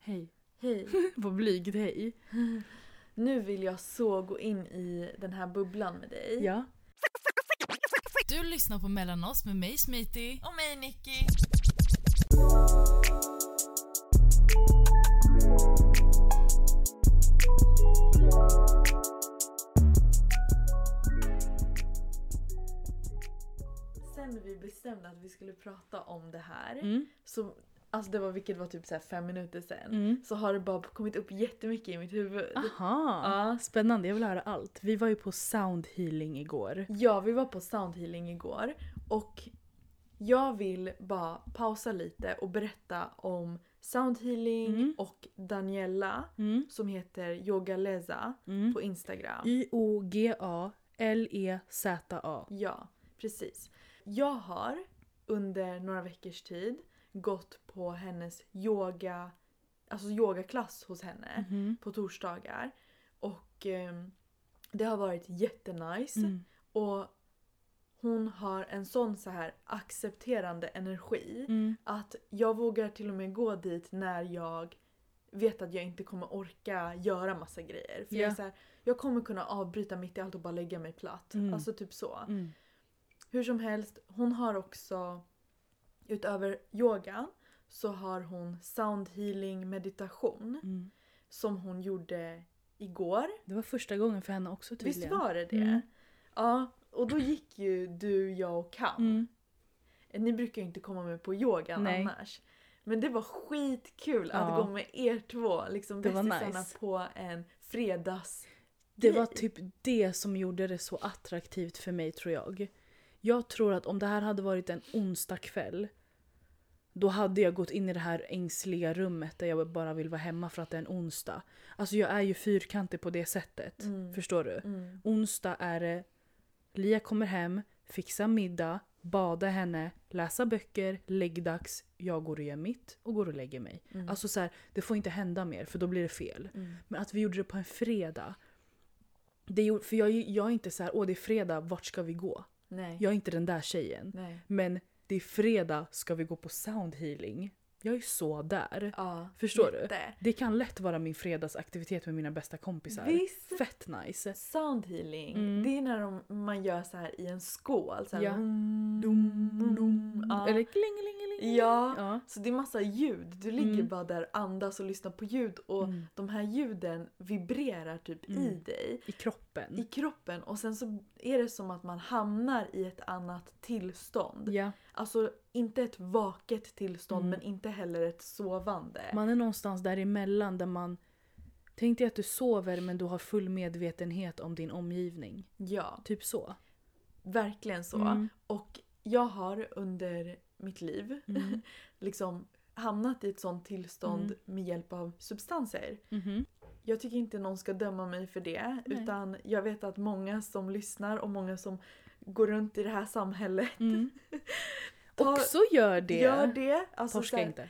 Hej. Hej. Vad blygt, hej. Nu vill jag så gå in i den här bubblan med dig. Ja. Du lyssnar på Mellan oss med mig, Smitty. Och mig, Nicky. Sen vi bestämde att vi skulle prata om det här. Så, alltså det var, vilket var typ så här 5 minuter sen. Så har det bara kommit upp jättemycket i mitt huvud. Aha, Ja. Spännande, jag vill höra allt. Vi var ju på sound healing igår. Ja, vi var på sound healing igår. Och jag vill bara pausa lite och berätta om sound healing och Daniela som heter Yogaleza på Instagram. Yogaleza. Ja, precis. Jag har under några veckors tid gått på hennes yogaklass hos henne på torsdagar. Och det har varit jättenice. Och hon har en sån så här accepterande energi att jag vågar till och med gå dit när jag vet att jag inte kommer orka göra massa grejer. För jag är så här, jag kommer kunna avbryta mitt i allt och bara lägga mig platt. Alltså typ så. Hur som helst, hon har också, utöver yogan, så har hon sound healing meditation som hon gjorde igår. Det var första gången för henne också tydligen. Visst var det? Ja, och då gick ju du, jag och Kam. Ni brukar ju inte komma med på yogan annars. Men det var skitkul att gå med er två, liksom bästisarna nice. På en fredags. Det var typ det som gjorde det så attraktivt för mig, tror jag. Jag tror att om det här hade varit en onsdag kväll, då hade jag gått in i det här ängsliga rummet där jag bara vill vara hemma för att det är en onsdag. Alltså jag är ju fyrkantig på det sättet. Förstår du? Onsdag är det, Lia kommer hem, fixar middag, bada henne, läsa böcker, läggdags, jag går och gör mitt och går och lägger mig. Alltså så här, det får inte hända mer för då blir det fel. Men att vi gjorde det på en fredag, för jag är inte så här, det är fredag, vart ska vi gå? Nej. Jag är inte den där tjejen. Nej. Men det är fredag, ska vi gå på sound healing? Jag är så där. Ja, förstår du? Det kan lätt vara min fredagsaktivitet med mina bästa kompisar. Visst. Fett nice. Sound healing, det är när man gör så här i en skål. Så här, Eller klingelingeling. Ja, så det är massa ljud. Du ligger bara där, andas och lyssnar på ljud. Och de här ljuden vibrerar typ i dig. I kroppen. I kroppen. Och sen så är det som att man hamnar i ett annat tillstånd. Ja. Alltså inte ett vaket tillstånd men inte heller ett sovande. Man är någonstans däremellan där man tänkte att du sover men du har full medvetenhet om din omgivning. Ja. Typ så. Verkligen så. Och jag har under mitt liv liksom hamnat i ett sånt tillstånd med hjälp av substanser. Jag tycker inte någon ska döma mig för det. Nej. Utan jag vet att många som lyssnar och många som går runt i det här samhället också gör det. Alltså, torska inte.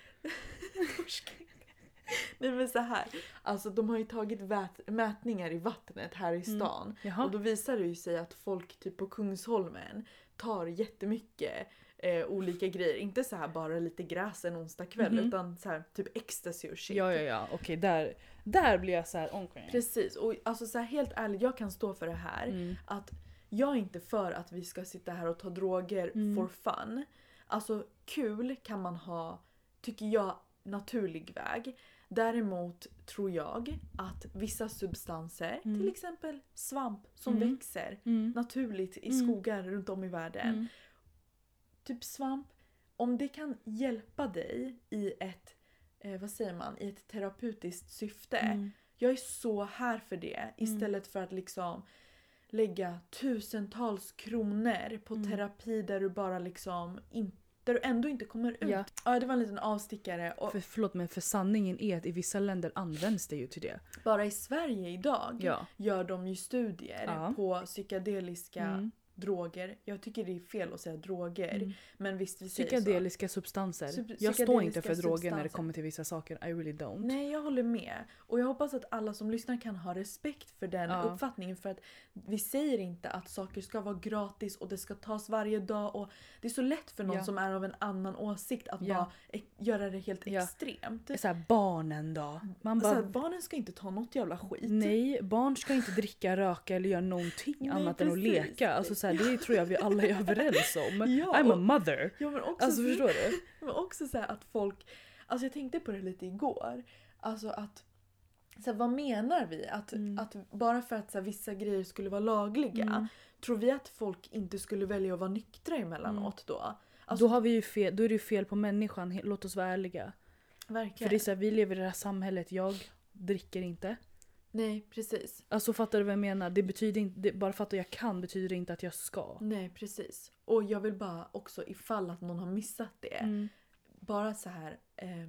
Nej men så här. Alltså de har ju tagit mätningar i vattnet här i stan. Och då visar det ju sig att folk typ på Kungsholmen tar jättemycket olika grejer. Inte så här bara lite gräs en onsdag kväll utan så här typ ecstasy och shit. Ja. Okej, där blir jag så här okay. Precis. Och alltså så här, helt ärligt, jag kan stå för det här. Att jag är inte för att vi ska sitta här och ta droger for fun. Alltså kul kan man ha, tycker jag, naturlig väg. Däremot tror jag att vissa substanser, till exempel svamp som växer naturligt i skogar runt om i världen. Typ svamp, om det kan hjälpa dig i ett, i ett terapeutiskt syfte. Jag är så här för det. Istället för att liksom lägga tusentals kronor på terapi där du bara liksom där du ändå inte kommer ut. Ja, det var en liten avstickare. Och för sanningen är att i vissa länder används det ju till det. Bara i Sverige idag gör de ju studier på psykedeliska droger. Jag tycker det är fel att säga droger. Men visst, vi säger psykedeliska substanser. Jag står inte för droger när det kommer till vissa saker. I really don't. Nej, jag håller med. Och jag hoppas att alla som lyssnar kan ha respekt för den uppfattningen. För att vi säger inte att saker ska vara gratis och det ska tas varje dag. Och det är så lätt för någon som är av en annan åsikt att bara göra det helt extremt. Det är så här, barnen då. Man bara, barnen ska inte ta något jävla skit. Nej, barn ska inte dricka, röka eller göra någonting annat än att leka. Alltså så här, det tror jag vi alla är överens om. I'm a mother. Ja, men också alltså förstår du? Men också så här att folk, alltså jag tänkte på det lite igår. Alltså att så här, vad menar vi? Att bara för att så här, vissa grejer skulle vara lagliga, tror vi att folk inte skulle välja att vara nyktra emellanåt då? Alltså, då har vi ju fel, då är det ju fel på människan. Låt oss vara ärliga. Verkligen. För det är så här, vi lever i det här samhället. Jag dricker inte. Nej, precis. Alltså fattar du vad jag menar? Det betyder inte, bara för att jag kan betyder det inte att jag ska. Nej, precis. Och jag vill bara också, ifall att någon har missat det, bara så här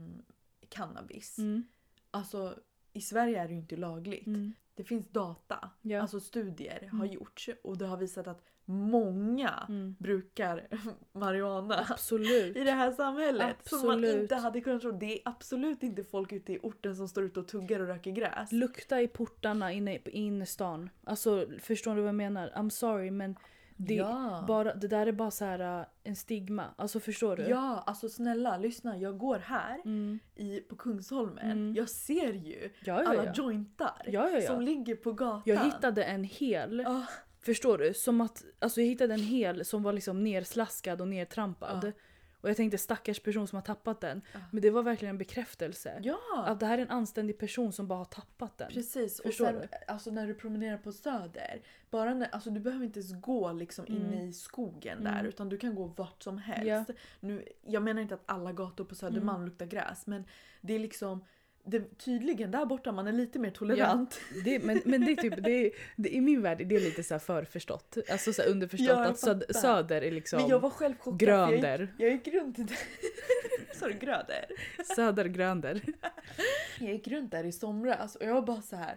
cannabis. Alltså i Sverige är det ju inte lagligt. Det finns data, alltså studier har gjorts och det har visat att många brukar marijuana i det här samhället. Som man inte hade kunnat tro. Det är absolut inte folk ute i orten som står ute och tuggar och röker gräs. Lukta i portarna inne på innerstan. Alltså förstår du vad jag menar? I'm sorry men det där är bara så här en stigma. Alltså förstår du? Ja, alltså snälla lyssna. Jag går här på Kungsholmen. Jag ser ju alla jointar som ligger på gatan. Jag hittade en hel. Förstår du? Som att, alltså jag hittade en hel som var liksom nerslaskad och nertrampad. Och jag tänkte stackars person som har tappat den. Men det var verkligen en bekräftelse. Att det här är en anständig person som bara har tappat den. Precis. Förstår och sen, du? Alltså när du promenerar på Söder. Bara när, alltså du behöver inte ens gå liksom inne i skogen där. Utan du kan gå vart som helst. Nu, jag menar inte att alla gator på Södermalm luktar gräs. Men det är liksom... tydligen där borta man är lite mer tolerant. Men det är typ det i min värld är det lite så här förförstått. Alltså så här underförstått att söder är liksom. Men jag var själv chockad. Grönder. Jag gick runt där. Sorry, gröder. Södergrönder. Jag gick runt där i somras och jag var bara så här.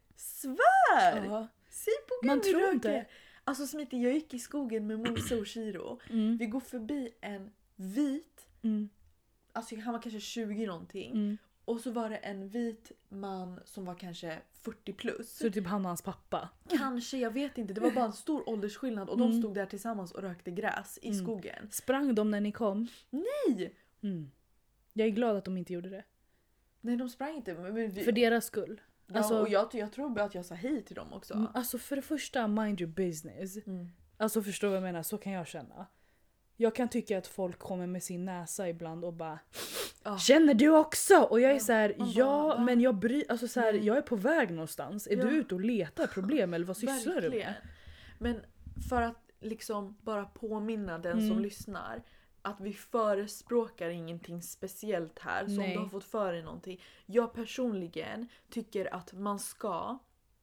Svär! Säg på Gud, man tror inte. Alltså Smita, jag gick i skogen med Mose och Shiro. Vi går förbi en vit. Alltså han var kanske 20 någonting. Och så var det en vit man som var kanske 40 plus. Så typ han och hans pappa. Kanske, jag vet inte. Det var bara en stor åldersskillnad. Och de stod där tillsammans och rökte gräs i skogen. Sprang de när ni kom? Nej! Jag är glad att de inte gjorde det. Nej, de sprang inte. Men för deras skull. Ja, alltså, och jag tror bara att jag sa hej till dem också. Alltså för det första, mind your business. Alltså förstår vad jag menar, så kan jag känna. Jag kan tycka att folk kommer med sin näsa ibland och bara känner du också? Och jag är så här, men jag alltså så här, jag är på väg någonstans. Är du ute och letar problem eller vad sysslar du med? Men för att liksom bara påminna den som lyssnar att vi förespråkar ingenting speciellt här. Så om du har fått för dig någonting. Jag personligen tycker att man ska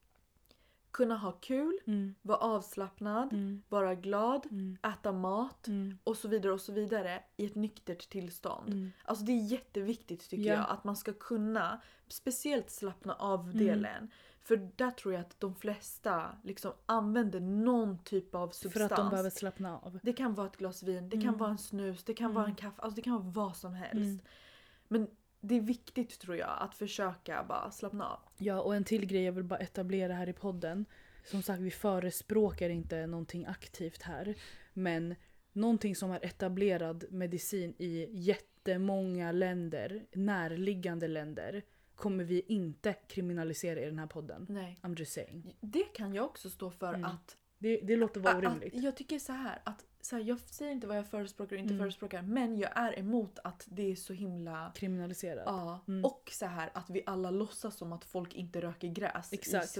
kunna ha kul, vara avslappnad, vara glad, äta mat och så vidare i ett nyktert tillstånd. Alltså det är jätteviktigt tycker jag att man ska kunna speciellt slappna av delen. För där tror jag att de flesta liksom använder någon typ av substans. För att de behöver slappna av. Det kan vara ett glas vin, det kan vara en snus, det kan vara en kaffe, alltså det kan vara vad som helst. Men det är viktigt tror jag att försöka bara slappna av. Ja, och en till grej jag vill bara etablera här i podden. Som sagt, vi förespråkar inte någonting aktivt här. Men någonting som är etablerad medicin i jättemånga länder, närliggande länder, kommer vi inte kriminalisera i den här podden. Nej. I'm just saying. Det kan jag också stå för att... Det låter vara orimligt. Jag tycker så här att jag säger inte vad jag förespråkar och inte förespråkar, men jag är emot att det är så himla kriminaliserat. Ja, och så här att vi alla låtsas som att folk inte röker gräs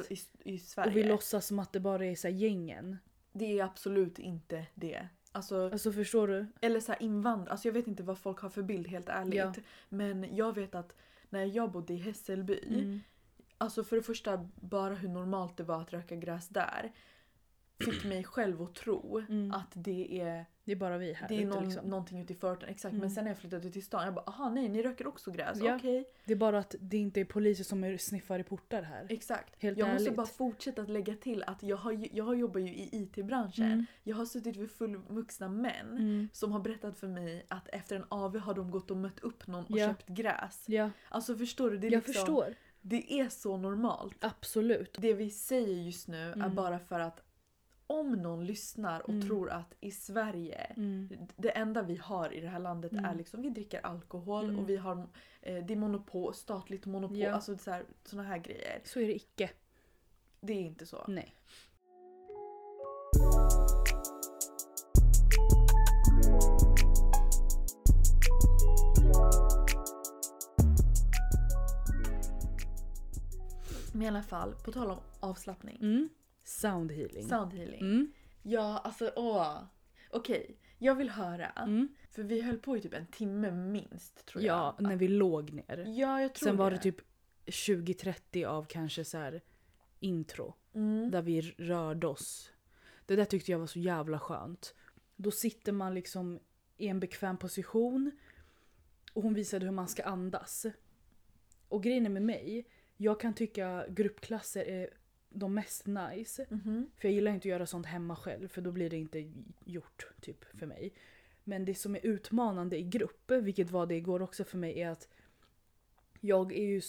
i Sverige. Och vi låtsas som att det bara är så här gängen. Det är absolut inte det. Alltså förstår du? Eller så här invandrare. Alltså jag vet inte vad folk har för bild helt ärligt. Ja. Men jag vet att när jag bodde i Hässelby, alltså för det första bara hur normalt det var att röka gräs där fick mig själv att tro att det är Det är bara vi här det är ute, liksom. någonting ute i förorten, exakt. Men sen när jag flyttade till stan, jag bara, aha nej, ni röker också gräs, Ja. okej. Det är bara att det inte är poliser som sniffar i portar här. Exakt. Helt jag måste ärligt. bara fortsätta att lägga till att jag jobbar ju i IT-branschen. Jag har suttit med fullvuxna män som har berättat för mig att efter en AV har de gått och mött upp någon och köpt gräs. Ja. Alltså förstår du? Det är Jag förstår. Det är så normalt. Absolut. Det vi säger just nu är bara för att om någon lyssnar och tror att i Sverige, det enda vi har i det här landet är liksom, vi dricker alkohol och vi har, det är monopol, statligt monopol, alltså såna här grejer. Så är det icke. Det är inte så. Nej. Men i alla fall, på tal om avslappning. Sound healing. Sound healing. Ja, alltså okej, jag vill höra. För vi höll på i typ en timme minst, tror jag. Ja, när vi låg ner. Ja, jag tror Sen var det typ 20-30 av kanske så här intro. Där vi rörde oss. Det där tyckte jag var så jävla skönt. Då sitter man liksom i en bekväm position. Och hon visade hur man ska andas. Och grejen är med mig, jag kan tycka gruppklasser är de mest nice. För jag gillar inte att göra sånt hemma själv, för då blir det inte gjort typ för mig. Men det som är utmanande i grupp, vilket var det igår också för mig, är att jag är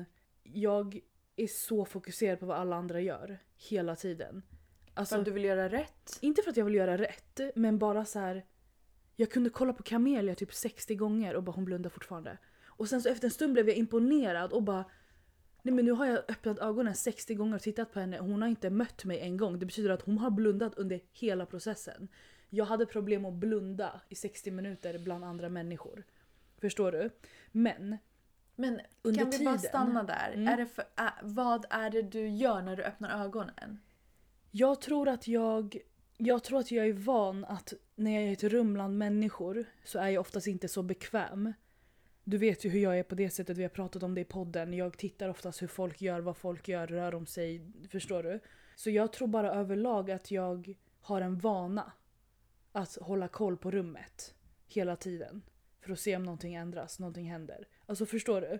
så fokuserad på vad alla andra gör hela tiden. Alltså, för att du vill göra rätt? Inte för att jag vill göra rätt, men bara så här. Jag kunde kolla på Camelia typ 60 gånger och bara hon blundar fortfarande. Och sen så efter en stund blev jag imponerad och bara, nej men nu har jag öppnat ögonen 60 gånger och tittat på henne. Hon har inte mött mig en gång. Det betyder att hon har blundat under hela processen. Jag hade problem att blunda i 60 minuter bland andra människor. Förstår du? Men under kan vi bara tiden, stanna där? Vad är det du gör när du öppnar ögonen? Jag tror att jag är van att när jag är i ett rum bland människor så är jag oftast inte så bekväm. Du vet ju hur jag är på det sättet, vi har pratat om det i podden. Jag tittar oftast hur folk gör, vad folk gör, rör om sig, förstår du? Så jag tror bara överlag att jag har en vana att hålla koll på rummet hela tiden. För att se om någonting ändras, någonting händer. Alltså förstår du?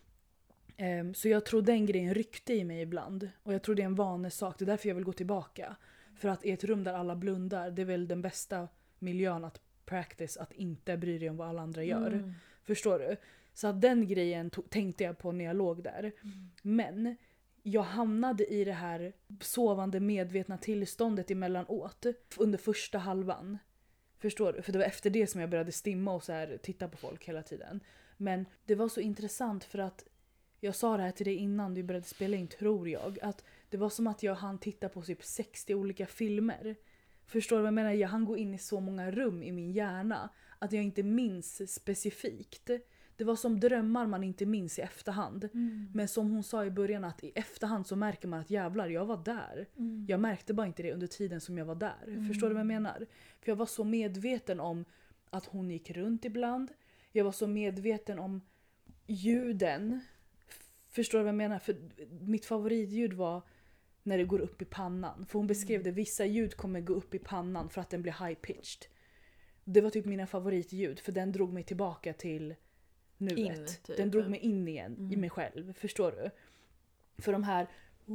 Så jag tror den grejen ryckte i mig ibland. Och jag tror det är en vanesak, det är därför jag vill gå tillbaka. För att i ett rum där alla blundar, det är väl den bästa miljön att practice, att inte bry dig om vad alla andra gör. Förstår du? Så att den grejen tänkte jag på när jag låg där. Men jag hamnade i det här sovande medvetna tillståndet emellanåt under första halvan. Förstår du? För det var efter det som jag började stimma och så här titta på folk hela tiden. Men det var så intressant för att jag sa det här till dig innan du började spela in, tror jag. Att det var som att jag hann titta på typ 60 olika filmer. Förstår du vad jag menar? Jag hann gå in i så många rum i min hjärna att jag inte minns specifikt. Det var som drömmar man inte minns i efterhand. Men som hon sa i början, att i efterhand så märker man att jävlar, jag var där. Jag märkte bara inte det under tiden som jag var där. Förstår du vad jag menar? För jag var så medveten om att hon gick runt ibland. Jag var så medveten om ljuden. Förstår du vad jag menar? För mitt favoritljud var när det går upp i pannan. För hon beskrev det, vissa ljud kommer gå upp i pannan för att den blir high-pitched. Det var typ mina favoritljud, för den drog mig tillbaka till nuet. Typ. Den drog mig in igen i mig själv, förstår du? För de här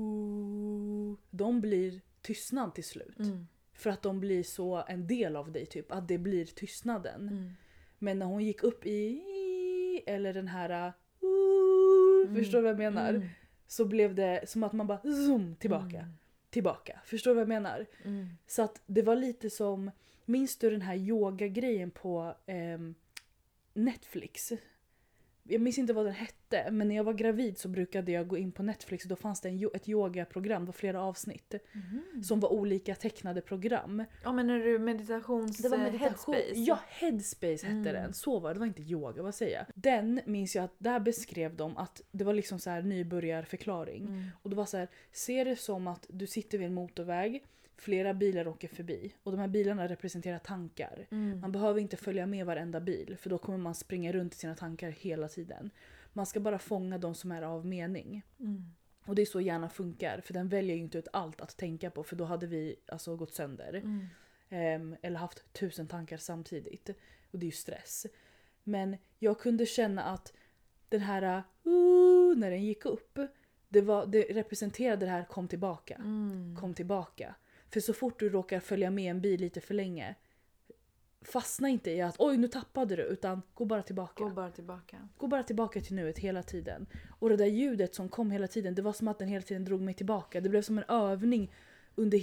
de blir tystnad till slut. För att de blir så en del av dig typ, att det blir tystnaden. Men när hon gick upp i eller den här förstår du vad jag menar? Så blev det som att man bara zoom tillbaka. Förstår du vad jag menar? Så att det var lite som, minns du den här yoga-grejen på Netflix? Jag minns inte vad den hette, men när jag var gravid så brukade jag gå in på Netflix och då fanns det ett yogaprogram, det var flera avsnitt som var olika tecknade program. Ja, men är det Headspace? Ja, Headspace hette den. Så var det var inte yoga, vad säger jag? Den minns jag att där beskrev de att det var liksom så här nybörjarförklaring. Och det var så här, ser det som att du sitter vid en motorväg, flera bilar åker förbi och de här bilarna representerar tankar. Man behöver inte följa med varenda bil, för då kommer man springa runt i sina tankar hela tiden. Man ska bara fånga de som är av mening. Och det är så hjärnan funkar, för den väljer ju inte ut allt att tänka på, för då hade vi alltså gått sönder. eller haft 1000 tankar samtidigt. Och det är ju stress. Men jag kunde känna att den här när den gick upp, det representerade det här kom tillbaka. Kom tillbaka. För så fort du råkar följa med en bil lite för länge, fastna inte i att oj nu tappade du, utan gå bara tillbaka. Gå bara tillbaka till nuet hela tiden. Och det där ljudet som kom hela tiden, det var som att den hela tiden drog mig tillbaka. Det blev som en övning under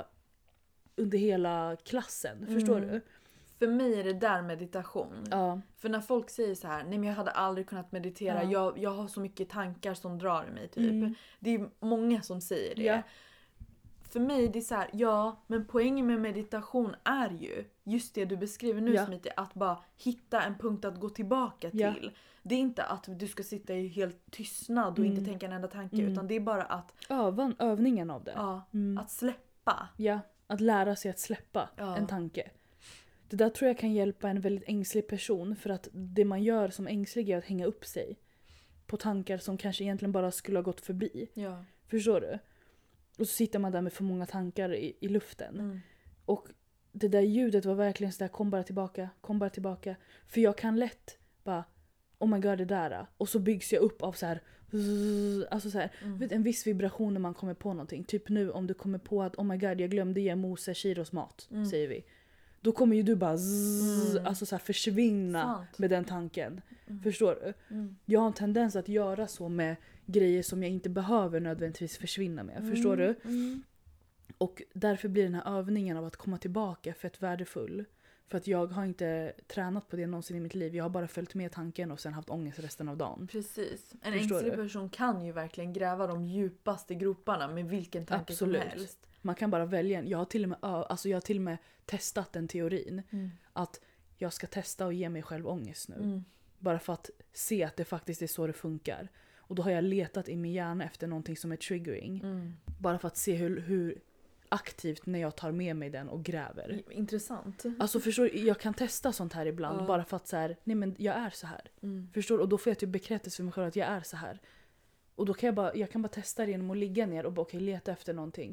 hela klassen. Förstår du? För mig är det där meditation. Ja. För när folk säger så här, nej men jag hade aldrig kunnat meditera. Ja. Jag har så mycket tankar som drar i mig typ. Det är många som säger det. Ja. För mig det är så här, ja, men poängen med meditation är ju just det du beskriver nu, Smiti, att bara hitta en punkt att gå tillbaka till. Det är inte att du ska sitta i helt tystnad och inte tänka en enda tanke, utan det är bara att övningen av det. Ja, att släppa. Ja, att lära sig att släppa en tanke. Det där tror jag kan hjälpa en väldigt ängslig person, för att det man gör som ängslig är att hänga upp sig på tankar som kanske egentligen bara skulle ha gått förbi. Ja. Förstår du? Och så sitter man där med för många tankar i luften. Och det där ljudet var verkligen sådär, kom bara tillbaka. För jag kan lätt bara, oh my god det där. Och så byggs jag upp av så här, alltså så här, vet, en viss vibration när man kommer på någonting. Typ nu om du kommer på att oh my god jag glömde ge Mose Shiros mat, säger vi. Då kommer ju du bara alltså så här försvinna med den tanken. Förstår du? Jag har en tendens att göra så med grejer som jag inte behöver nödvändigtvis försvinna med. Förstår du? Och därför blir den här övningen av att komma tillbaka fett värdefull. För att jag har inte tränat på det någonsin i mitt liv. Jag har bara följt med tanken och sen haft ångest resten av dagen. Precis. En ängslig person kan ju verkligen gräva de djupaste groparna med vilken tanke som helst. Man kan bara välja. Jag har till och med testat den teorin. Att jag ska testa och ge mig själv ångest nu. Bara för att se att det faktiskt är så det funkar. Och då har jag letat i min hjärna efter någonting som är triggering. Bara för att se hur aktivt när jag tar med mig den och gräver. Intressant. Alltså förstår, jag kan testa sånt här ibland bara för att så här, nej men jag är så här. Förstår, och då får jag typ bekräftelse för mig själv att jag är så här. Och då kan jag kan bara testa det genom att ligga ner och bara leta efter någonting.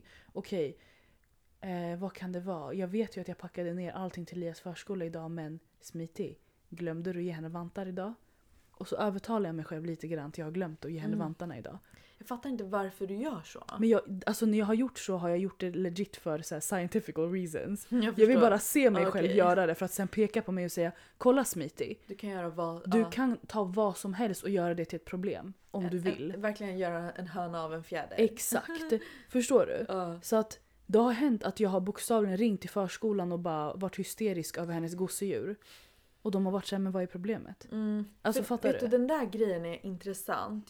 Vad kan det vara? Jag vet ju att jag packade ner allting till Lias förskola idag, men Smiti, glömde du ge henne vantar idag? Och så övertalar jag mig själv lite grann att jag har glömt att ge henne vantarna idag. Jag fattar inte varför du gör så. Men när jag har gjort så har jag gjort det legit för så här, scientific reasons. Jag vill bara se mig själv göra det för att sen peka på mig och säga, kolla Smiti. Du kan göra Du kan ta vad som helst och göra det till ett problem om du vill. Verkligen göra en höna av en fjäder. Exakt. Förstår du? Så att det har hänt att jag har bokstavligen ringt till förskolan och bara varit hysterisk över hennes gosedjur. Och de har varit såhär, men vad är problemet? Alltså fattar du? Den där grejen är intressant.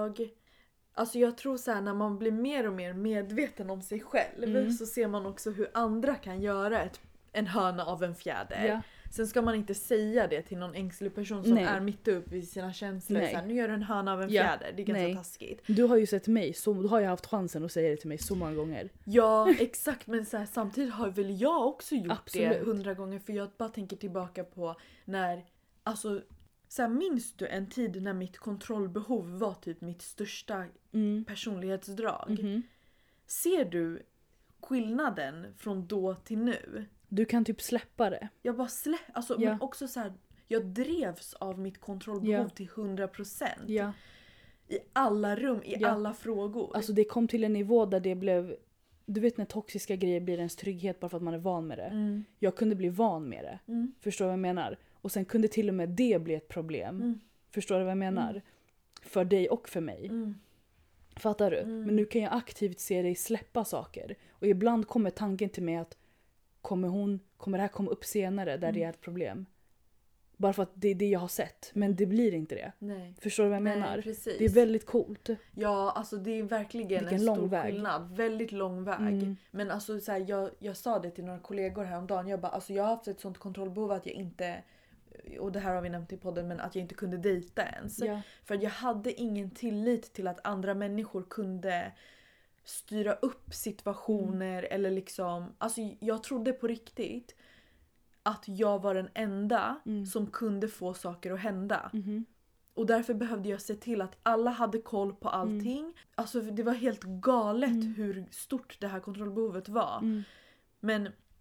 Jag tror så här, när man blir mer och mer medveten om sig själv så ser man också hur andra kan göra en höna av en fjäder. Ja. Sen ska man inte säga det till någon ängslig person som är mitt upp i sina känslor. Så här, nu gör du en höna av en fjäder. Det är ganska taskigt. Du har ju sett mig, du har ju haft chansen att säga det till mig så många gånger. Ja, exakt. Men så här, samtidigt har väl jag också gjort det 100 gånger. För jag bara tänker tillbaka på när, alltså, så här, minns du en tid när mitt kontrollbehov var typ mitt största personlighetsdrag? Ser du skillnaden från då till nu? Du kan typ släppa det. Jag bara men också så här, jag drevs av mitt kontrollbehov till 100%. Ja. I alla rum, i alla frågor. Alltså det kom till en nivå där det blev, du vet när toxiska grejer blir ens trygghet bara för att man är van med det. Jag kunde bli van med det. Förstår du vad jag menar? Och sen kunde till och med det bli ett problem. Förstår du vad jag menar? För dig och för mig. Fattar du? Men nu kan jag aktivt se dig släppa saker. Och ibland kommer tanken till mig att kommer det här komma upp senare där det är ett problem? Bara för att det är det jag har sett. Men det blir inte det. Nej. Förstår du vad jag menar? Precis. Det är väldigt coolt. Ja, alltså det är verkligen en stor skillnad. Väldigt lång väg. Men alltså så här, jag sa det till några kollegor häromdagen. Jag bara, alltså jag har haft ett sånt kontrollbehov att jag inte, och det här har vi nämnt i podden, men att jag inte kunde dejta ens. Ja. För jag hade ingen tillit till att andra människor kunde styra upp situationer eller liksom, alltså jag trodde på riktigt att jag var den enda som kunde få saker att hända. Och därför behövde jag se till att alla hade koll på allting. Alltså det var helt galet hur stort det här kontrollbehovet var. Men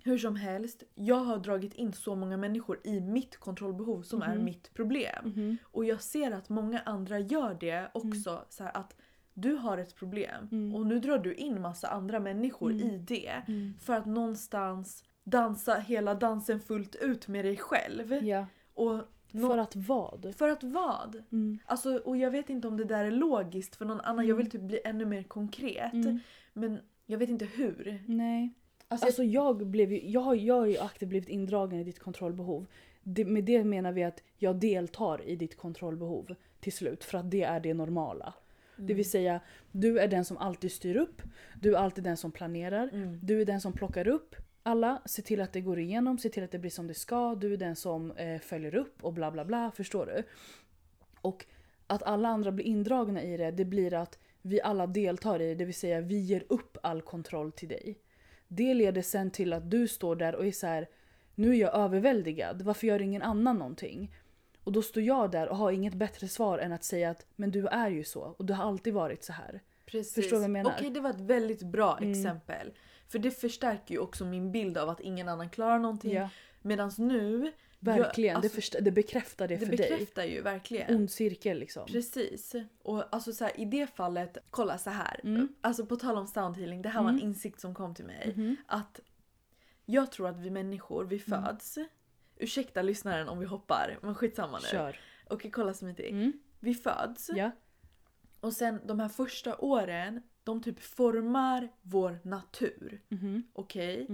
Hur som helst, jag har dragit in så många människor i mitt kontrollbehov som är mitt problem. Och jag ser att många andra gör det också. Så här att du har ett problem och nu drar du in massa andra människor i det. För att någonstans dansa hela dansen fullt ut med dig själv. Ja. Och För att vad? För att vad? Alltså, och jag vet inte om det där är logiskt för någon annan. Jag vill typ bli ännu mer konkret. Men jag vet inte hur. Nej. Alltså, jag har ju aktivt blivit indragen i ditt kontrollbehov. Med det menar vi att jag deltar i ditt kontrollbehov till slut. För att det är det normala. Det vill säga, du är den som alltid styr upp. Du är alltid den som planerar. Du är den som plockar upp alla. Se till att det går igenom. Se till att det blir som det ska. Du är den som följer upp och bla bla bla. Förstår du? Och att alla andra blir indragna i det. Det blir att vi alla deltar i det. Det vill säga, vi ger upp all kontroll till dig. Det leder sen till att du står där och är så här: nu är jag överväldigad. Varför gör ingen annan någonting? Och då står jag där och har inget bättre svar än att säga att men du är ju så. Och du har alltid varit så här. precis. Förstår du vad jag menar? Okej, det var ett väldigt bra exempel. För det förstärker ju också min bild av att ingen annan klarar någonting. Ja. Medans nu... Verkligen, det bekräftar det för dig. Det bekräftar ju verkligen. Ond cirkel liksom. Precis. Och alltså så här, i det fallet, kolla så här. Alltså på tal om soundhealing, det här var en insikt som kom till mig. Att jag tror att vi människor, vi föds. Ursäkta lyssnaren om vi hoppar, men skitsamma nu. Kör. Okej, kolla så mycket. Vi föds. Ja. Och sen de här första åren, de typ formar vår natur. Okej?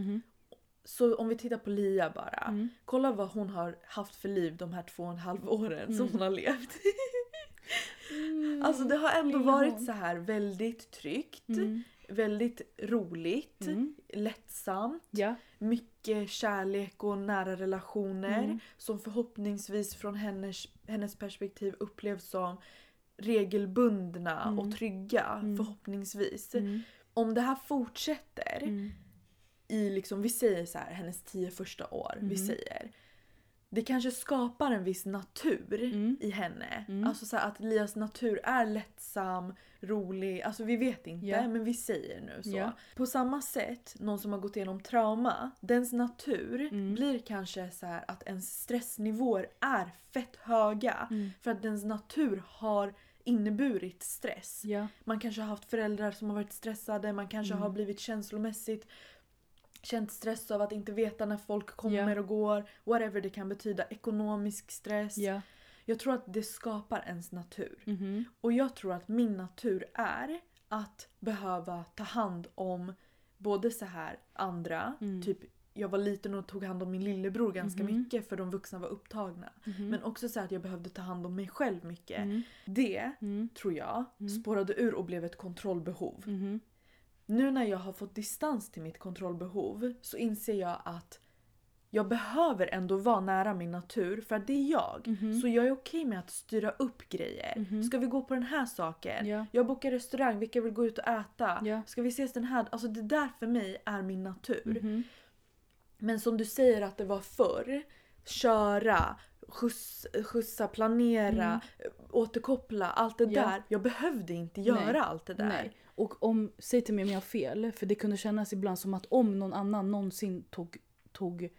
Så om vi tittar på Lia bara. Kolla vad hon har haft för liv de här 2,5 åren som hon har levt. Alltså det har ändå varit så här väldigt tryggt. Väldigt roligt. Lättsamt. Ja. Mycket kärlek och nära relationer. Som förhoppningsvis från hennes perspektiv upplevs som regelbundna och trygga. Förhoppningsvis. Om det här fortsätter... I liksom, vi säger så här, hennes 10 första år, vi säger. Det kanske skapar en viss natur i henne. Alltså så här, att Lias natur är lättsam, rolig. Alltså vi vet inte, men vi säger nu så. Ja. På samma sätt, någon som har gått igenom trauma, dens natur blir kanske så här att ens stressnivåer är fett höga. För att dens natur har inneburit stress. Ja. Man kanske har haft föräldrar som har varit stressade, man kanske har blivit känslomässigt känt stress av att inte veta när folk kommer och går. Whatever det kan betyda. Ekonomisk stress. Ja. Jag tror att det skapar ens natur. Och jag tror att min natur är att behöva ta hand om både så här andra. Typ jag var liten och tog hand om min lillebror ganska mycket för de vuxna var upptagna. Men också så här att jag behövde ta hand om mig själv mycket. Det tror jag spårade ur och blev ett kontrollbehov. Nu när jag har fått distans till mitt kontrollbehov så inser jag att jag behöver ändå vara nära min natur för att det är jag. Så jag är okej med att styra upp grejer. Ska vi gå på den här saken? Ja. Jag bokar restaurang, vilka vill gå ut och äta? Ja. Ska vi ses den här? Alltså det där för mig är min natur. Men som du säger att det var förr, köra, skjutsa, planera, återkoppla, allt det där. Jag behövde inte göra allt det där. Nej. Och säg till mig om jag har fel, för det kunde kännas ibland som att om någon annan någonsin tog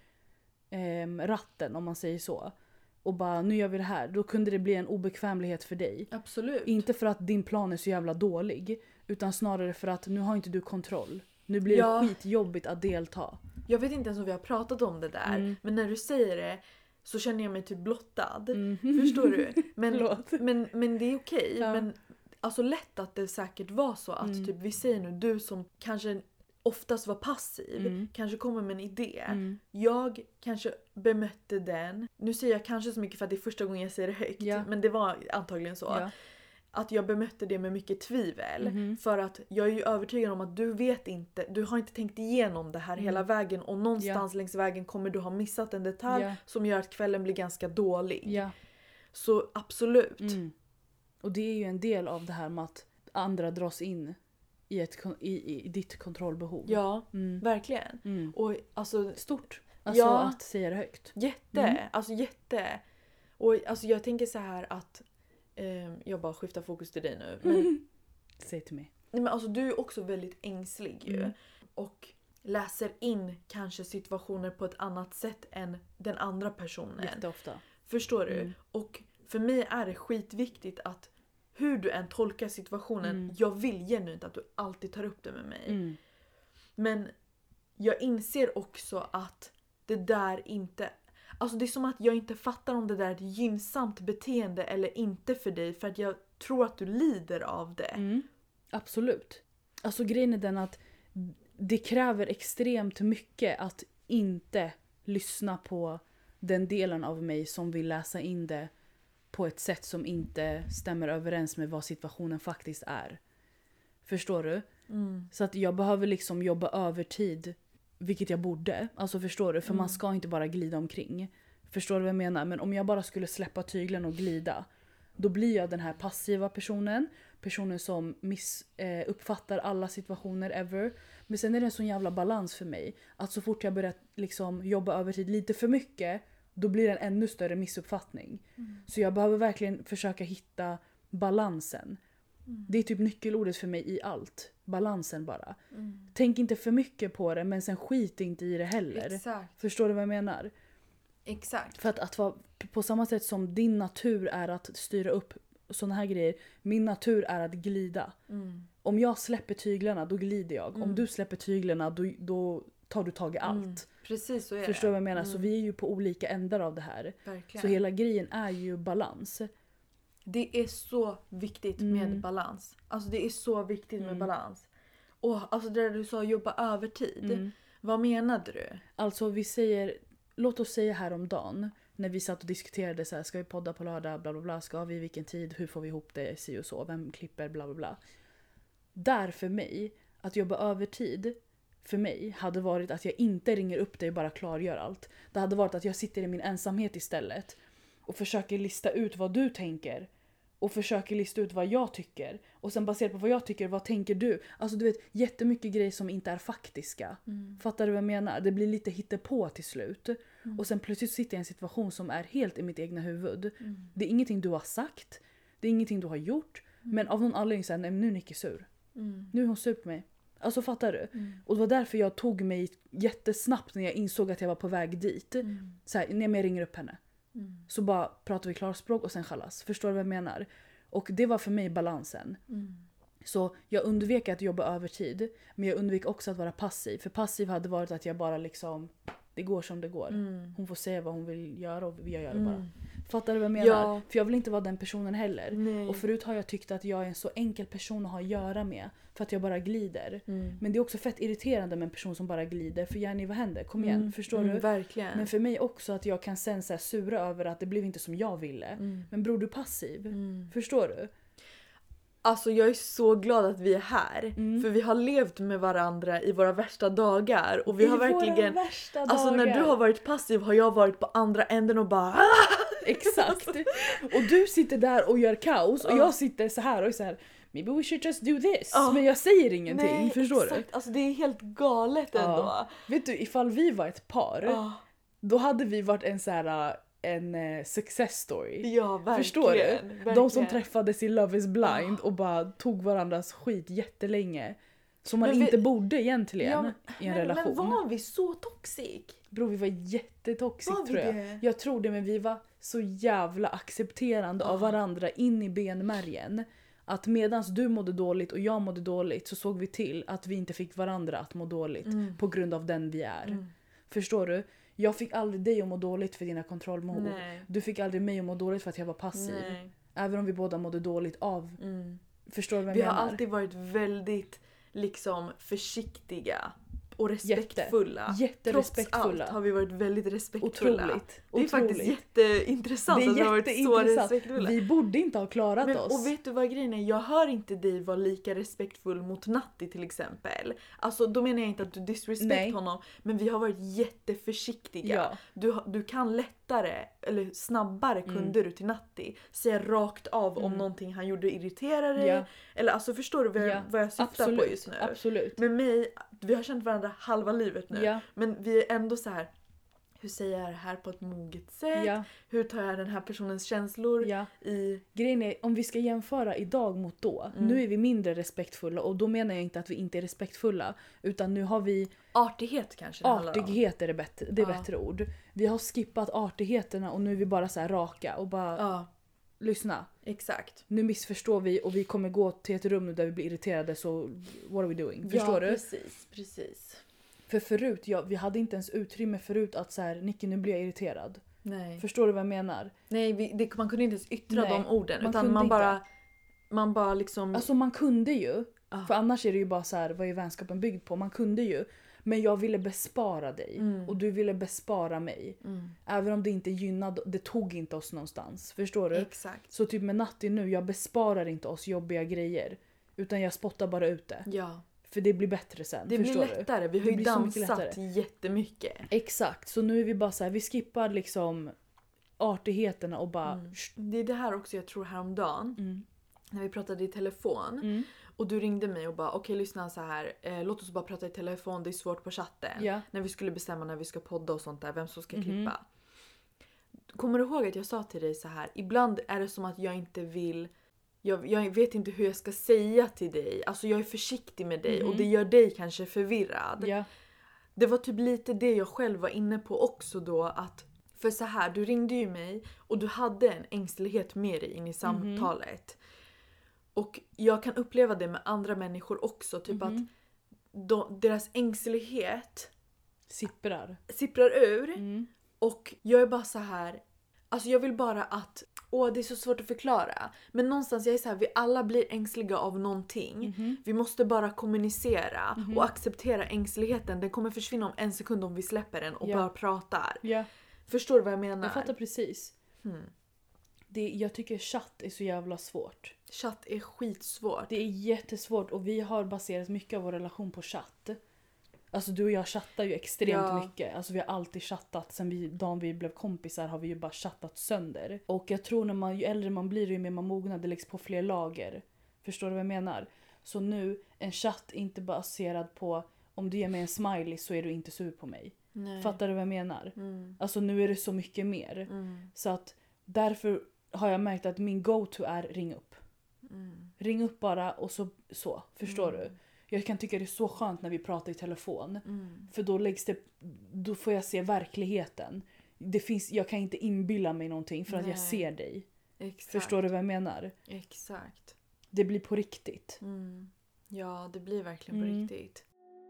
ratten, om man säger så, och bara nu gör vi det här, då kunde det bli en obekvämlighet för dig. Absolut. Inte för att din plan är så jävla dålig, utan snarare för att nu har inte du kontroll. Nu blir det skitjobbigt att delta. Jag vet inte ens om vi har pratat om det där, men när du säger det så känner jag mig typ blottad. Förstår du? Men det är okej. Ja. Men alltså lätt att det säkert var så att typ vi säger nu, du som kanske oftast var passiv, kanske kommer med en idé. Jag kanske bemötte den. Nu säger jag kanske så mycket för att det är första gången jag säger det högt, men det var antagligen så. Ja. Att jag bemötte det med mycket tvivel. För att jag är ju övertygad om att du har inte tänkt igenom det här hela vägen. Och någonstans längs vägen kommer du ha missat en detalj som gör att kvällen blir ganska dålig. Ja. Så absolut. Och det är ju en del av det här med att andra dras in i ditt kontrollbehov. Ja, verkligen. Och alltså, stort. Alltså att säga det högt. Alltså jätte. Och alltså jag tänker så här att jag bara skiftar fokus till dig nu. Men, säg till mig. Nej, men alltså du är också väldigt ängslig ju. Och läser in kanske situationer på ett annat sätt än den andra personen. Jätteofta. Förstår du? Och för mig är det skitviktigt att hur du än tolkar situationen, jag vill genuint att du alltid tar upp det med mig. Men jag inser också att det där inte... Alltså det är som att jag inte fattar om det där är ett gynnsamt beteende eller inte för dig. För att jag tror att du lider av det. Absolut. Alltså grejen är den att det kräver extremt mycket att inte lyssna på den delen av mig som vill läsa in det på ett sätt som inte stämmer överens med vad situationen faktiskt är. Förstår du? Så att jag behöver liksom jobba övertid, vilket jag borde. Alltså förstår du? För man ska inte bara glida omkring. Förstår du vad jag menar? Men om jag bara skulle släppa tyglen och glida, då blir jag den här passiva personen som uppfattar alla situationer ever. Men sen är det en sån jävla balans för mig att så fort jag börjar liksom jobba övertid lite för mycket, då blir det en ännu större missuppfattning. Så jag behöver verkligen försöka hitta balansen. Det är typ nyckelordet för mig i allt. Balansen bara. Tänk inte för mycket på det, men sen skit inte i det heller. Exakt. Förstår du vad jag menar? Exakt. För att vara på samma sätt som din natur är att styra upp såna här grejer, min natur är att glida. Om jag släpper tyglarna, då glider jag. Om du släpper tyglarna, då tar du tag i allt. Precis så är Förstår du det. vad jag menar? Så vi är ju på olika ändar av det här. Verkligen. Så hela grejen är ju balans. Det är så viktigt med balans. Alltså det är så viktigt med balans. Och alltså det där du sa, jobba övertid. Vad menade du? Alltså låt oss säga häromdagen när vi satt och diskuterade så här, ska vi podda på lördag, bla bla bla, ska vi, vilken tid, hur får vi ihop det, si och så, vem klipper, bla bla bla. Där för mig, att jobba övertid för mig hade varit att jag inte ringer upp dig och bara klargör allt. Det hade varit att jag sitter i min ensamhet istället och försöker lista ut vad du tänker och försöker lista ut vad jag tycker. Och sen baserat på vad jag tycker, vad tänker du? Alltså du vet, jättemycket grejer som inte är faktiska. Fattar du vad jag menar? Det blir lite hittepå till slut. Och sen plötsligt sitter jag i en situation som är helt i mitt egna huvud. Det är ingenting du har sagt. Det är ingenting du har gjort. Men av någon anledning så här, nej, nu är Nicky sur. Nu är hon sur på mig. Alltså fattar du? Och det var därför jag tog mig jättesnabbt när jag insåg att jag var på väg dit. Så här, när jag ringer upp henne. Så bara pratar vi klarspråk och sen chalas. Förstår du vad jag menar? Och det var för mig balansen. Så jag undvek att jobba övertid. Men jag undvek också att vara passiv. För passiv hade varit att jag bara liksom... Det går som det går. Hon får säga vad hon vill göra och jag gör det bara. Fattar du vad jag menar? Ja. För jag vill inte vara den personen heller. Nej. Och förut har jag tyckt att jag är en så enkel person att ha att göra med. För att jag bara glider. Men det är också fett irriterande med en person som bara glider. För Jenny, vad händer? Kom igen, förstår du? Verkligen. Men för mig också att jag kan sen så här sura över att det blev inte som jag ville. Men bror, du är passiv. Förstår du? Alltså jag är så glad att vi är här. För vi har levt med varandra i våra värsta dagar. Och vi har verkligen... Alltså när du har varit passiv har jag varit på andra änden och bara... Exakt. Och du sitter där och gör kaos. Och jag sitter så här och så här... Maybe we should just do this. Men jag säger ingenting. Nej, förstår exakt. du? Alltså det är helt galet ändå. Vet du, ifall vi var ett par... Då hade vi varit en så här... En success story. Ja, verkligen. Förstår du? Verkligen. De som träffades i Love is blind och bara tog varandras skit jättelänge. Som man inte borde egentligen i en relation. Men var vi så toxic? Bro, vi var jättetoxic Var vi tror jag. det? Jag tror det, men vi var så jävla accepterande av varandra in i benmärgen. Att medans du mådde dåligt och jag mådde dåligt så såg vi till att vi inte fick varandra att må dåligt på grund av den vi är. Förstår du? Jag fick aldrig dig att må dåligt för dina kontrollbehov. Du fick aldrig mig att må dåligt för att jag var passiv. Nej. Även om vi båda mådde dåligt av. Förstår du vad jag Vi menar? har alltid varit väldigt liksom försiktiga och respektfulla. Jätterespektfulla. Trots allt har vi varit väldigt respektfulla. Otroligt. Det är faktiskt jätteintressant Det är att vi har varit så jätteintressant. respektfulla. Vi borde inte ha klarat oss. Och vet du vad grejen är? Jag hör inte dig vara lika respektfull mot Natti till exempel. Alltså då menar jag inte att du disrespect honom. Men vi har varit jätteförsiktiga. Du kan lättare eller snabbare kunde du till Natti säga rakt av om någonting han gjorde irriterar dig. Eller alltså förstår du vad jag syftar på just nu? Absolut. Med mig, vi har känt varandra halva livet nu. Men vi är ändå så här hur säger jag det här på ett moget sätt? Ja. Hur tar jag den här personens känslor Ja. i... Grejen är, om vi ska jämföra idag mot då. Nu är vi mindre respektfulla. Och då menar jag inte att vi inte är respektfulla. Utan nu har vi... Artighet kanske det handlar om. Artighet är det bättre ord. Vi har skippat artigheterna och nu är vi bara så här raka. Och bara, lyssna. Exakt. Nu missförstår vi och vi kommer gå till ett rum där vi blir irriterade. Så what are we doing? Förstår du? precis. För förut, vi hade inte ens utrymme förut att så här, Nicky, nu blir jag irriterad. Nej. Förstår du vad jag menar? Nej, man kunde inte ens yttra de orden. Man Utan kunde man bara liksom... Alltså man kunde ju. För annars är det ju bara så här, vad är vänskapen byggd på? Man kunde ju. Men jag ville bespara dig. Och du ville bespara mig. Även om det inte gynnade, det tog inte oss någonstans. Förstår du? Exakt. Så typ med Natti nu, jag besparar inte oss jobbiga grejer. Utan jag spottar bara ut det. Ja. För det blir bättre sen. Det blir lättare. Vi har ju dansat jättemycket. Exakt. Så nu är vi bara så här, vi skippar liksom artigheterna och bara... Det är det här också jag tror häromdagen. När vi pratade i telefon. Och du ringde mig och bara, okej, lyssna så här. Låt oss bara prata i telefon, det är svårt på chatten. Ja. När vi skulle bestämma när vi ska podda och sånt där, vem som ska klippa. Kommer du ihåg att jag sa till dig så här? Ibland är det som att jag inte vill... Jag vet inte hur jag ska säga till dig. Alltså jag är försiktig med dig. Och det gör dig kanske förvirrad. Ja. Det var typ lite det jag själv var inne på också då. Att, för så här, du ringde ju mig. Och du hade en ängslighet med dig in i samtalet. Och jag kan uppleva det med andra människor också. Typ att deras ängslighet Sipprar ur. Och jag är bara så här. Alltså jag vill bara att... det är så svårt att förklara. Men någonstans jag är så här, vi alla blir ängsliga av någonting. Vi måste bara kommunicera och acceptera ängsligheten. Den kommer försvinna om en sekund om vi släpper den och bara pratar. Förstår du vad jag menar? Jag fattar precis. Jag tycker chatt är så jävla svårt. Chatt är skitsvårt. Det är jättesvårt och vi har baserat mycket av vår relation på chatt. Alltså du och jag chattar ju extremt mycket. Alltså vi har alltid chattat. Sen dagen vi blev kompisar har vi ju bara chattat sönder. Och jag tror ju äldre man blir ju mer man mognar, det läggs på fler lager. Förstår du vad jag menar? Så nu, en chatt är inte baserad på om du ger mig en smiley så är du inte sur på mig. Nej. Fattar du vad jag menar? Alltså nu är det så mycket mer. Så att därför har jag märkt att min go-to är ring upp. Ring upp bara och så. Förstår du? Jag kan tycka det är så skönt när vi pratar i telefon. För då får jag se verkligheten. Jag kan inte inbilla mig någonting för att jag ser dig. Exakt. Förstår du vad jag menar? Exakt. Det blir på riktigt. Ja, det blir verkligen på riktigt.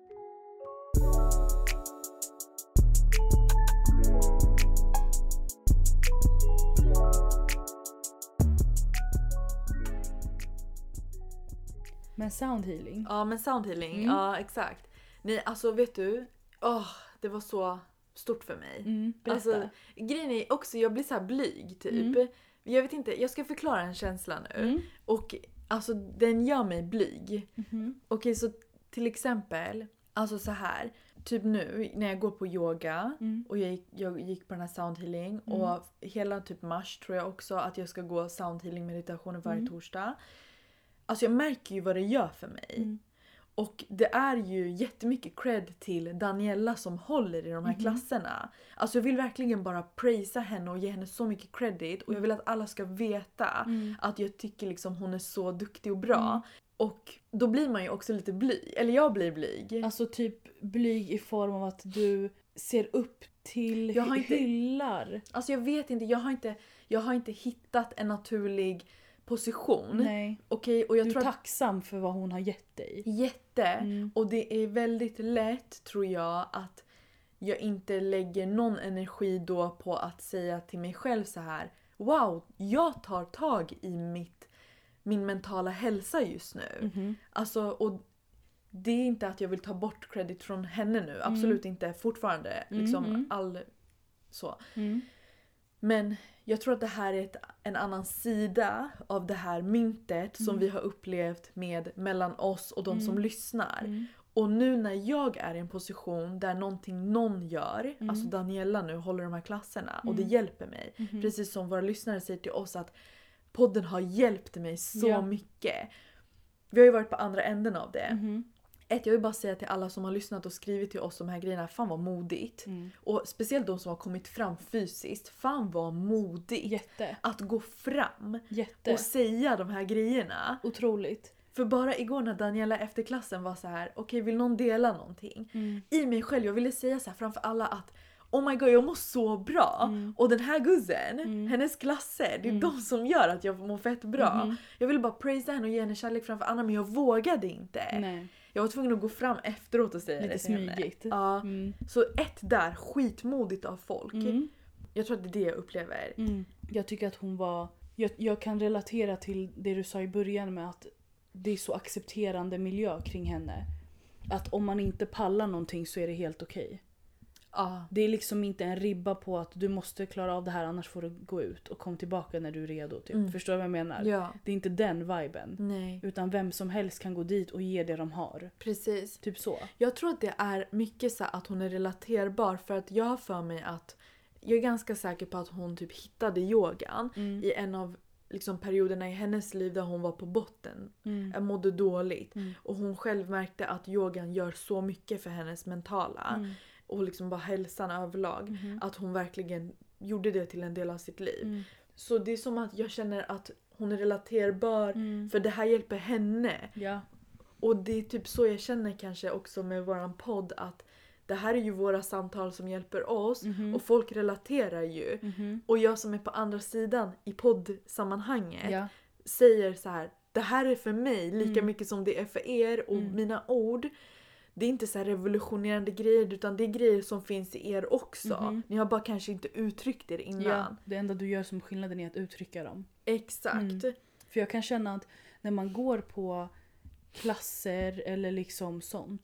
Men soundhealing? Ja, men soundhealing. Ja, exakt. Nej, alltså vet du. Det var så stort för mig. Alltså, grejen är också, jag blir så här blyg typ. Jag vet inte, jag ska förklara en känsla nu. Och alltså den gör mig blyg. Okej, så till exempel, alltså så här. Typ nu när jag går på yoga och jag gick på den här soundhealing och hela typ mars tror jag också att jag ska gå soundhealing meditationen varje torsdag. Alltså jag märker ju vad det gör för mig. Och det är ju jättemycket cred till Daniela som håller i de här klasserna. Alltså jag vill verkligen bara prisa henne och ge henne så mycket credit. Och jag vill att alla ska veta att jag tycker liksom hon är så duktig och bra. Och då blir man ju också lite blyg. Eller jag blir blyg. Alltså typ blyg i form av att du ser upp till hyllar. Alltså jag vet inte, jag har inte hittat en naturlig position. Nej. Okej, och jag du tror är tacksam för vad hon har gett dig. Och det är väldigt lätt tror jag att jag inte lägger någon energi då på att säga till mig själv så här: wow, jag tar tag i min mentala hälsa just nu. Alltså, och det är inte att jag vill ta bort credit från henne nu. Absolut inte. Fortfarande liksom så. Men jag tror att det här är en annan sida av det här myntet som vi har upplevt mellan oss och de som lyssnar. Och nu när jag är i en position där någon gör, alltså Daniela nu håller de här klasserna och det hjälper mig. Precis som våra lyssnare säger till oss att podden har hjälpt mig så mycket. Vi har ju varit på andra änden av det. Jag vill bara säga till alla som har lyssnat och skrivit till oss de här grejerna, fan vad modigt. Och speciellt de som har kommit fram fysiskt, fan vad modigt. Jätte. Att gå fram Jätte. och säga de här grejerna. Otroligt. För bara igår när Daniela efter klassen var så här: okej, vill någon dela någonting? I mig själv, jag ville säga så här framför alla att oh my god, jag mår så bra. Och den här guzzen, hennes klasser, det är de som gör att jag mår fett bra. Jag ville bara praisa henne och ge henne kärlek framför andra, men jag vågade inte. Nej. Jag var tvungen att gå fram efteråt och säga Lite det till henne. smygigt. Ja. Så där, skitmodigt av folk. Jag tror att det är det jag upplever. Jag tycker att hon var... Jag kan relatera till det du sa i början med att det är så accepterande miljö kring henne. Att om man inte pallar någonting så är det helt okej. Ja. Det är liksom inte en ribba på att du måste klara av det här annars får du gå ut och kom tillbaka när du är redo. Typ. Förstår du vad jag menar? Ja. Det är inte den viben. Nej. Utan vem som helst kan gå dit och ge det de har. Precis. Typ så. Jag tror att det är mycket så att hon är relaterbar, för att jag har för mig att jag är ganska säker på att hon typ hittade yogan i en av liksom perioderna i hennes liv där hon var på botten. Jag mådde dåligt. Och hon själv märkte att yogan gör så mycket för hennes mentala. Och liksom bara hälsan överlag. Att hon verkligen gjorde det till en del av sitt liv. Så det är som att jag känner att hon är relaterbar. För det här hjälper henne. Ja. Och det är typ så jag känner kanske också med våran podd. Att det här är ju våra samtal som hjälper oss. Och folk relaterar ju. Och jag som är på andra sidan i poddsammanhanget säger så här: det här är för mig lika mycket som det är för er. Och mina ord, det är inte så här revolutionerande grejer, utan det är grejer som finns i er också. Ni har bara kanske inte uttryckt er innan. Ja, det enda du gör som skillnaden är att uttrycka dem. Exakt. För jag kan känna att när man går på klasser eller liksom sånt,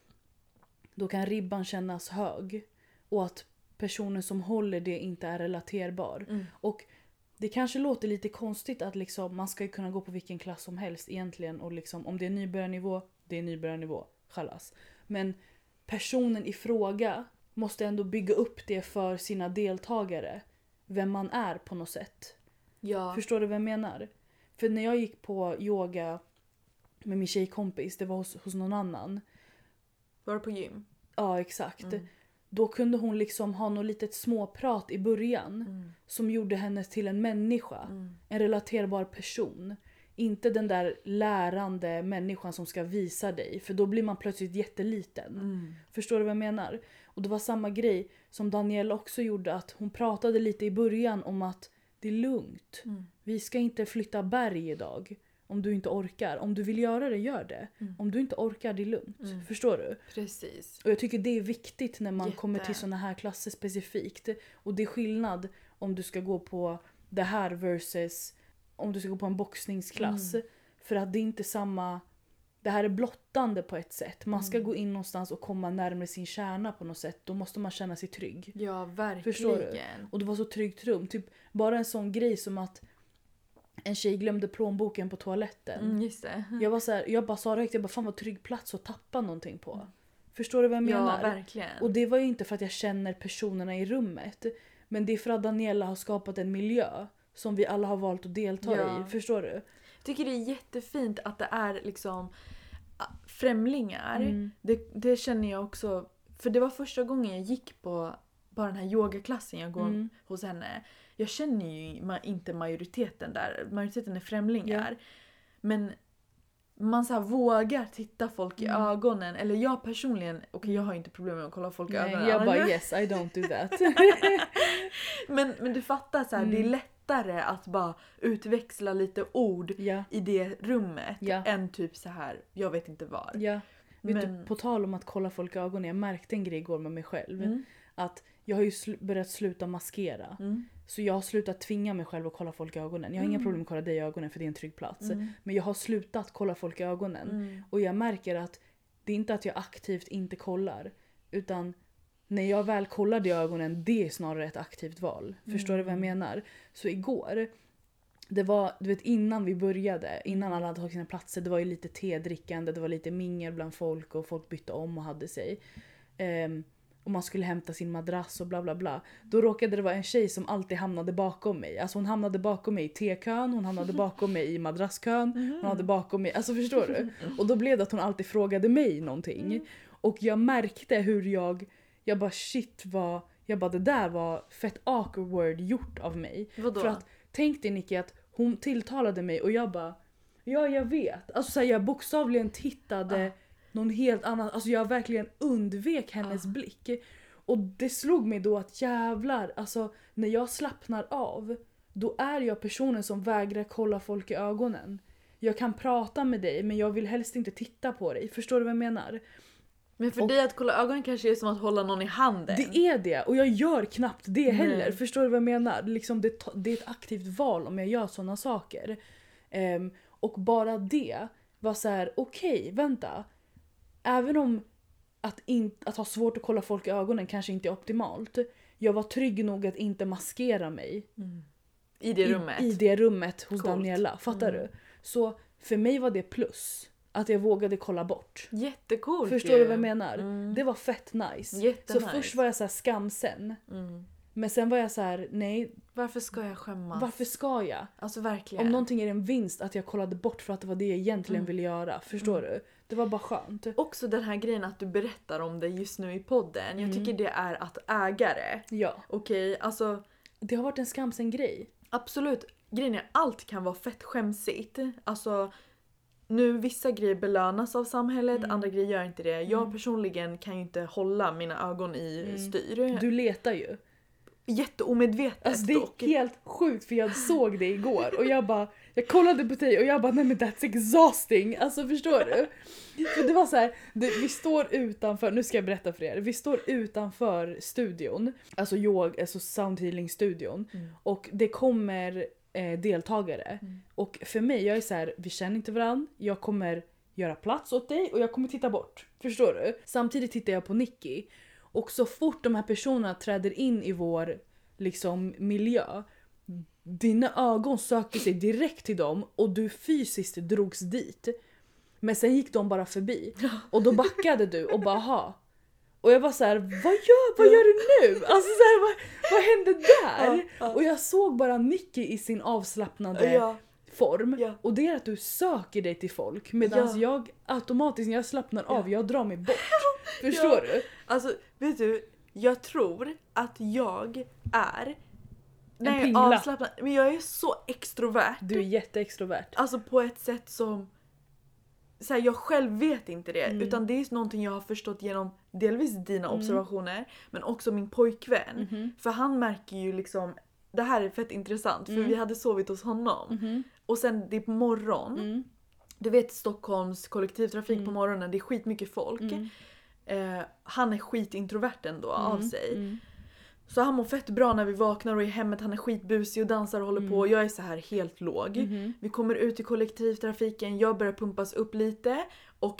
då kan ribban kännas hög. Och att personen som håller det inte är relaterbar. Och det kanske låter lite konstigt att liksom, man ska ju kunna gå på vilken klass som helst egentligen. Och liksom, om det är nybörjarnivå, det är nybörjarnivå. Chalas. Men personen i fråga måste ändå bygga upp det för sina deltagare. Vem man är på något sätt. Ja. Förstår du vad jag menar? För när jag gick på yoga med min tjejkompis, det var hos någon annan. Var du på gym? Ja, exakt. Då kunde hon liksom ha något litet småprat i början som gjorde henne till en människa. En relaterbar person. Inte den där lärande människan som ska visa dig. För då blir man plötsligt jätteliten. Förstår du vad jag menar? Och det var samma grej som Danielle också gjorde. Att hon pratade lite i början om att det är lugnt. Vi ska inte flytta berg idag. Om du inte orkar. Om du vill göra det, gör det. Om du inte orkar, det är lugnt. Förstår du? Precis. Och jag tycker det är viktigt när man kommer till såna här klasser specifikt. Och det är skillnad om du ska gå på det här versus om du ska gå på en boxningsklass. För att det är inte samma... Det här är blottande på ett sätt. Man ska gå in någonstans och komma närmare sin kärna på något sätt. Då måste man känna sig trygg. Ja, verkligen. Förstår du? Och det var så tryggt rum. Typ bara en sån grej som att en tjej glömde plånboken på toaletten. Just det. Jag bara sa högt, fan vad trygg plats att tappa någonting på. Förstår du vad jag menar? Ja, verkligen. Och det var ju inte för att jag känner personerna i rummet. Men det är för att Daniela har skapat en miljö som vi alla har valt att delta i. Förstår du? Jag tycker det är jättefint att det är liksom främlingar. Det känner jag också. För det var första gången jag gick på bara den här yogaklassen jag går hos henne. Jag känner ju inte majoriteten där. Majoriteten är främlingar. Men man så här vågar titta folk i ögonen. Eller jag personligen, jag har inte problem med att kolla folk i ögonen. Jag bara yes, I don't do that. men du fattar så här, det är lättare att bara utväxla lite ord i det rummet än typ så här, jag vet inte var. Ja. Vet du, på tal om att kolla folk i ögonen, jag märkte en grej igår med mig själv. Att jag har ju börjat sluta maskera. Så jag har slutat tvinga mig själv att kolla folk i ögonen. Jag har inga problem att kolla dig i ögonen för det är en trygg plats. Men jag har slutat kolla folk i ögonen. Och jag märker att det är inte att jag aktivt inte kollar. Utan när jag väl kollar dig i ögonen, det är snarare ett aktivt val. Förstår du vad jag menar? Så igår, det var, du vet innan vi började, innan alla hade tagit sina platser, det var ju lite tedrickande, det var lite mingel bland folk och folk bytte om och hade sig. och man skulle hämta sin madrass och bla bla bla. Då råkade det vara en tjej som alltid hamnade bakom mig. Alltså hon hamnade bakom mig i tekön, hon hamnade bakom mig i madrasskön, hon hamnade bakom mig. Alltså förstår du? Och då blev det att hon alltid frågade mig någonting. Och jag märkte hur jag bara shit det där var fett awkward gjort av mig. Vadå? För att tänk dig Nicky att hon tilltalade mig och jag bara ja jag vet. Alltså så här, jag bokstavligen tittade någon helt annan. Alltså jag verkligen undvek hennes blick. Och det slog mig då att jävlar, alltså när jag slappnar av, då är jag personen som vägrar kolla folk i ögonen. Jag kan prata med dig men jag vill helst inte titta på dig. Förstår du vad jag menar? Men för dig att kolla ögonen kanske är som att hålla någon i handen. Det är det, och jag gör knappt det heller. Förstår du vad jag menar? Liksom det är ett aktivt val om jag gör såna saker. Och bara det var så här: okej, vänta. Även om att ha svårt att kolla folk i ögonen kanske inte är optimalt. Jag var trygg nog att inte maskera mig. I det rummet. I det rummet hos Coolt. Daniela, fattar du? Så för mig var det plus. Att jag vågade kolla bort. Jättekul. Förstår du vad jag menar? Det var fett nice. Jättenice. Så först var jag så här skamsen. Men sen var jag så här: nej, Varför ska jag skämmas? varför ska jag? Alltså verkligen. Om någonting är en vinst att jag kollade bort för att det var det jag egentligen ville göra. Förstår du? Det var bara skönt. Också den här grejen att du berättar om det just nu i podden. Jag tycker det är att äga det. Ja. Okej, alltså Det har varit en skamsen grej. absolut. Grejen är allt kan vara fett skämsigt. Alltså nu vissa grejer belönas av samhället, andra grejer gör inte det. Jag personligen kan ju inte hålla mina ögon i styr. Du letar ju. Jätteomedvetet Alltså det är dock. helt sjukt för jag såg det igår och jag kollade på dig och jag bara nej men that's exhausting. Alltså förstår du? För det var så här, vi står utanför, nu ska jag berätta för er. Vi står utanför studion, alltså sound healing studion och det kommer deltagare. Och för mig, jag är så här: vi känner inte varandra, jag kommer göra plats åt dig och jag kommer titta bort. Förstår du? Samtidigt tittar jag på Nicky. Och så fort de här personerna träder in i vår liksom miljö, dina ögon söker sig direkt till dem och du fysiskt drogs dit. Men sen gick de bara förbi och då backade du och bara ha. Och jag var så här: vad gör du nu? Alltså så här, vad hände där? Och jag såg bara Nicky i sin avslappnade form. Ja. Och det är att du söker dig till folk medan jag automatiskt när jag slappnar av, jag drar mig bort. Förstår du? Alltså vet du, jag tror att jag är när jag är pingla. avslappnad, men jag är så extrovert. Du är jätteextrovert. Alltså på ett sätt som så här, jag själv vet inte det utan det är någonting jag har förstått genom delvis dina observationer men också min pojkvän. För han märker ju liksom, det här är fett intressant för vi hade sovit hos honom och sen det är på morgon. Du vet Stockholms kollektivtrafik på morgonen, det är skitmycket folk. Han är skitintrovert ändå av sig. Så han mår fett bra när vi vaknar och i hemmet, han är skitbusig och dansar och håller på. Jag är så här helt låg. Vi kommer ut i kollektivtrafiken, jag börjar pumpas upp lite och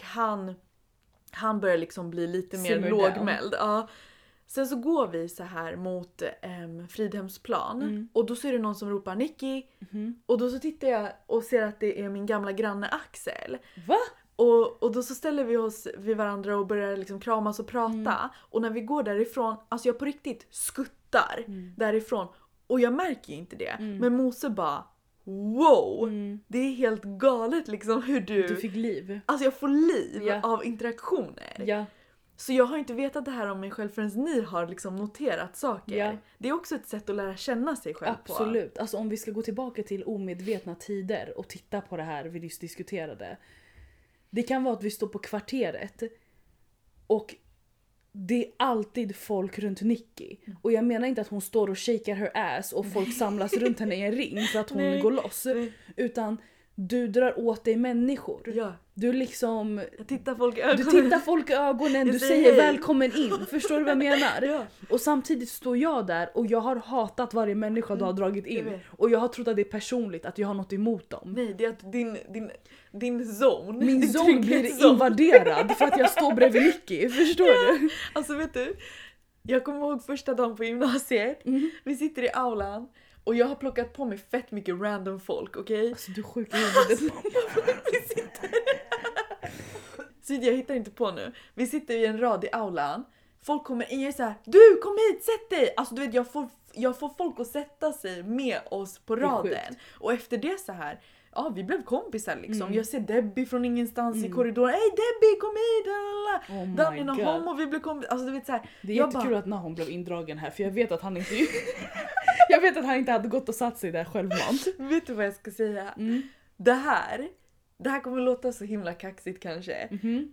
han börjar liksom bli lite mer Simmer lågmäld. Ja. Sen så går vi så här mot Fridhemsplan och då så är det någon som ropar Nicky och då så tittar jag och ser att det är min gamla granne Axel. Va? Och då så ställer vi oss vid varandra och börjar liksom kramas och prata. Och när vi går därifrån, alltså jag på riktigt skuttar därifrån. Och jag märker ju inte det. Men Mose bara, wow! Det är helt galet liksom hur Du fick liv. Alltså jag får liv Ja. av interaktioner. Ja. Så jag har inte vetat det här om mig själv förrän ni har liksom noterat saker. Ja. Det är också ett sätt att lära känna sig själv på. Absolut. Alltså om vi ska gå tillbaka till omedvetna tider och titta på det här vi nyss diskuterade. Det kan vara att vi står på kvarteret och det är alltid folk runt Nicky. Och jag menar inte att hon står och shakar her ass och folk samlas runt henne i en ring för att hon går loss. Utan du drar åt dig människor. Ja. Du liksom... Jag tittar folk i ögonen. Du tittar folk i ögonen, du säger hej. välkommen in. Förstår du vad jag menar? Ja. Och samtidigt står jag där och jag har hatat varje människa du har dragit in. vet. Och jag har trott att det är personligt, att jag har något emot dem. Nej, det är att din zone. Min din zon blir trygghetszon. invaderad för att jag står bredvid Nicky. Förstår du? Alltså vet du, jag kommer ihåg första dagen på gymnasiet. Vi sitter i aulan och jag har plockat på mig fett mycket random folk, okej? Alltså du är sjuk i huvudet. Vi sitter... Så jag hittar inte på nu. Vi sitter i en rad i aulan. folk kommer in, jag är så här: du kom hit, sätt dig! Alltså du vet, jag får folk att sätta sig med oss på raden. Och efter det så här, ja, vi blev kompisar liksom. Jag ser Debbie från ingenstans i korridoren. Hej Debbie, kom hit! Daniel och Homo, vi blev kompisar. Alltså du vet så här, det är jättekul att Nahom blev indragen här, för jag vet att han inte jag vet att han inte hade gått och satt sig där självmant. Vet du vad jag ska säga? Det här kommer låta så himla kaxigt kanske.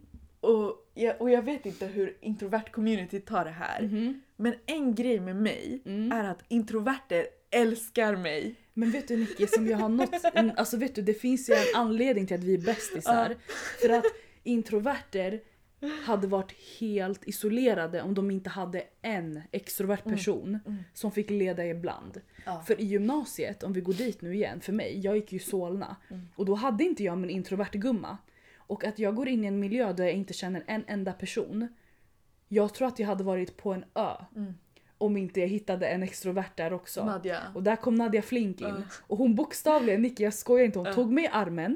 Och jag vet inte hur introvert community tar det här. Men en grej med mig är att introverter älskar mig. Men vet du Nicky, som jag har nått, alltså vet du, det finns ju en anledning till att vi är bästisar. För att introverter hade varit helt isolerade om de inte hade en extrovert person som fick leda ibland. För i gymnasiet, om vi går dit nu igen, för mig, jag gick ju Solna. Och då hade inte jag min introvert gumma. Och att jag går in i en miljö där jag inte känner en enda person. Jag tror att jag hade varit på en ö. Om inte jag hittade en extrovert där också. Nadia. Och där kom Nadia Flink in. Och hon bokstavligen, Nicky, jag skojar inte, hon tog mig i armen.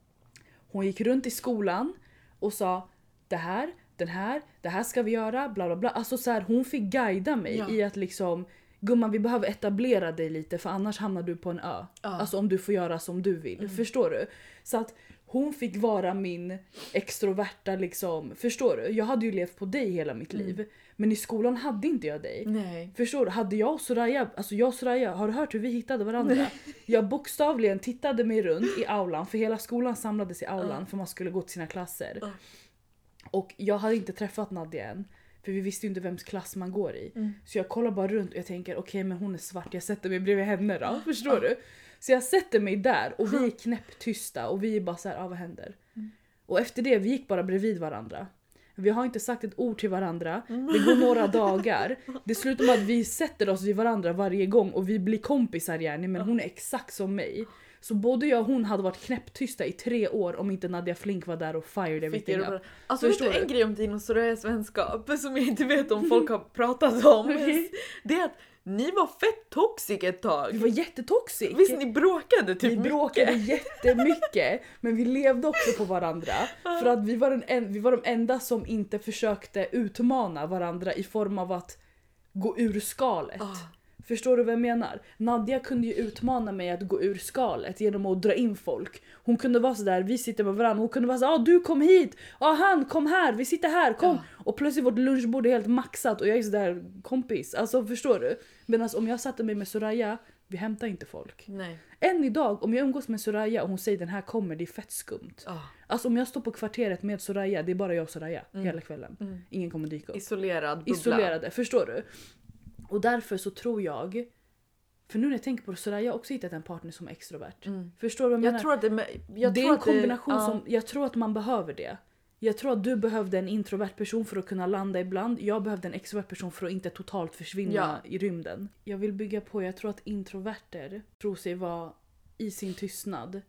Hon gick runt i skolan och sa: det här ska vi göra, bla bla bla. Alltså så här, hon fick guida mig i att liksom: gumman, vi behöver etablera dig lite, för annars hamnar du på en ö. Alltså om du får göra som du vill, förstår du? Så att hon fick vara min extroverta liksom, förstår du? Jag hade ju levt på dig hela mitt liv. Men i skolan hade inte jag dig. Nej. Förstår du? Hade jag och Soraya, alltså jag och Soraya, har du hört hur vi hittade varandra? Nej. Jag bokstavligen tittade mig runt i aulan, för hela skolan samlades i aulan för man skulle gå till sina klasser. Och jag hade inte träffat Nadia än. För vi visste ju inte vems klass man går i. Så jag kollar bara runt och jag tänker: okej, men hon är svart, jag sätter mig bredvid henne då. Förstår du? Så jag sätter mig där och vi är knäpptysta och vi är bara så här: vad händer? Och efter det, vi gick bara bredvid varandra. Vi har inte sagt ett ord till varandra. Det går några dagar. Det slutar med att vi sätter oss vid varandra varje gång och vi blir kompisar gärna, men hon är exakt som mig. Så både jag och hon hade varit knäpptysta i 3 år om inte Nadia Flink var där och fired everything up. Alltså vet du en grej om din och Sorayas vänskap som jag inte vet om folk har pratat om? Det är att ni var fett toxic ett tag. Vi var jättetoxic. Visst, ni bråkade typ mycket. Vi bråkade jättemycket. Men vi levde också på varandra. För att vi var de enda som inte försökte utmana varandra i form av att gå ur skalet. Förstår du vad jag menar? Nadia kunde ju utmana mig att gå ur skalet genom att dra in folk. Hon kunde vara så där, vi sitter med varandra. Hon kunde vara så: du kom hit. Han kom här, vi sitter här, kom. Och plötsligt vårt lunchbord är helt maxat och jag är så där: kompis. Alltså förstår du? Men alltså, om jag satte mig med Soraya, vi hämtar inte folk. Nej. Än idag, om jag umgås med Soraya och hon säger den här kommer, det är fett skumt. Alltså om jag står på kvarteret med Soraya, det är bara jag och Soraya hela kvällen. Ingen kommer dyka upp. Isolerade, förstår du? Och därför så tror jag, för nu när jag tänker på det, så har jag också hittat en partner som är extrovert. Förstår du vad jag menar? Jag tror att det är en kombination som, jag tror att man behöver det. Jag tror att du behövde en introvert person för att kunna landa ibland. Jag behövde en extrovert person för att inte totalt försvinna i rymden. Jag vill bygga på, jag tror att introverter tror sig vara i sin tystnad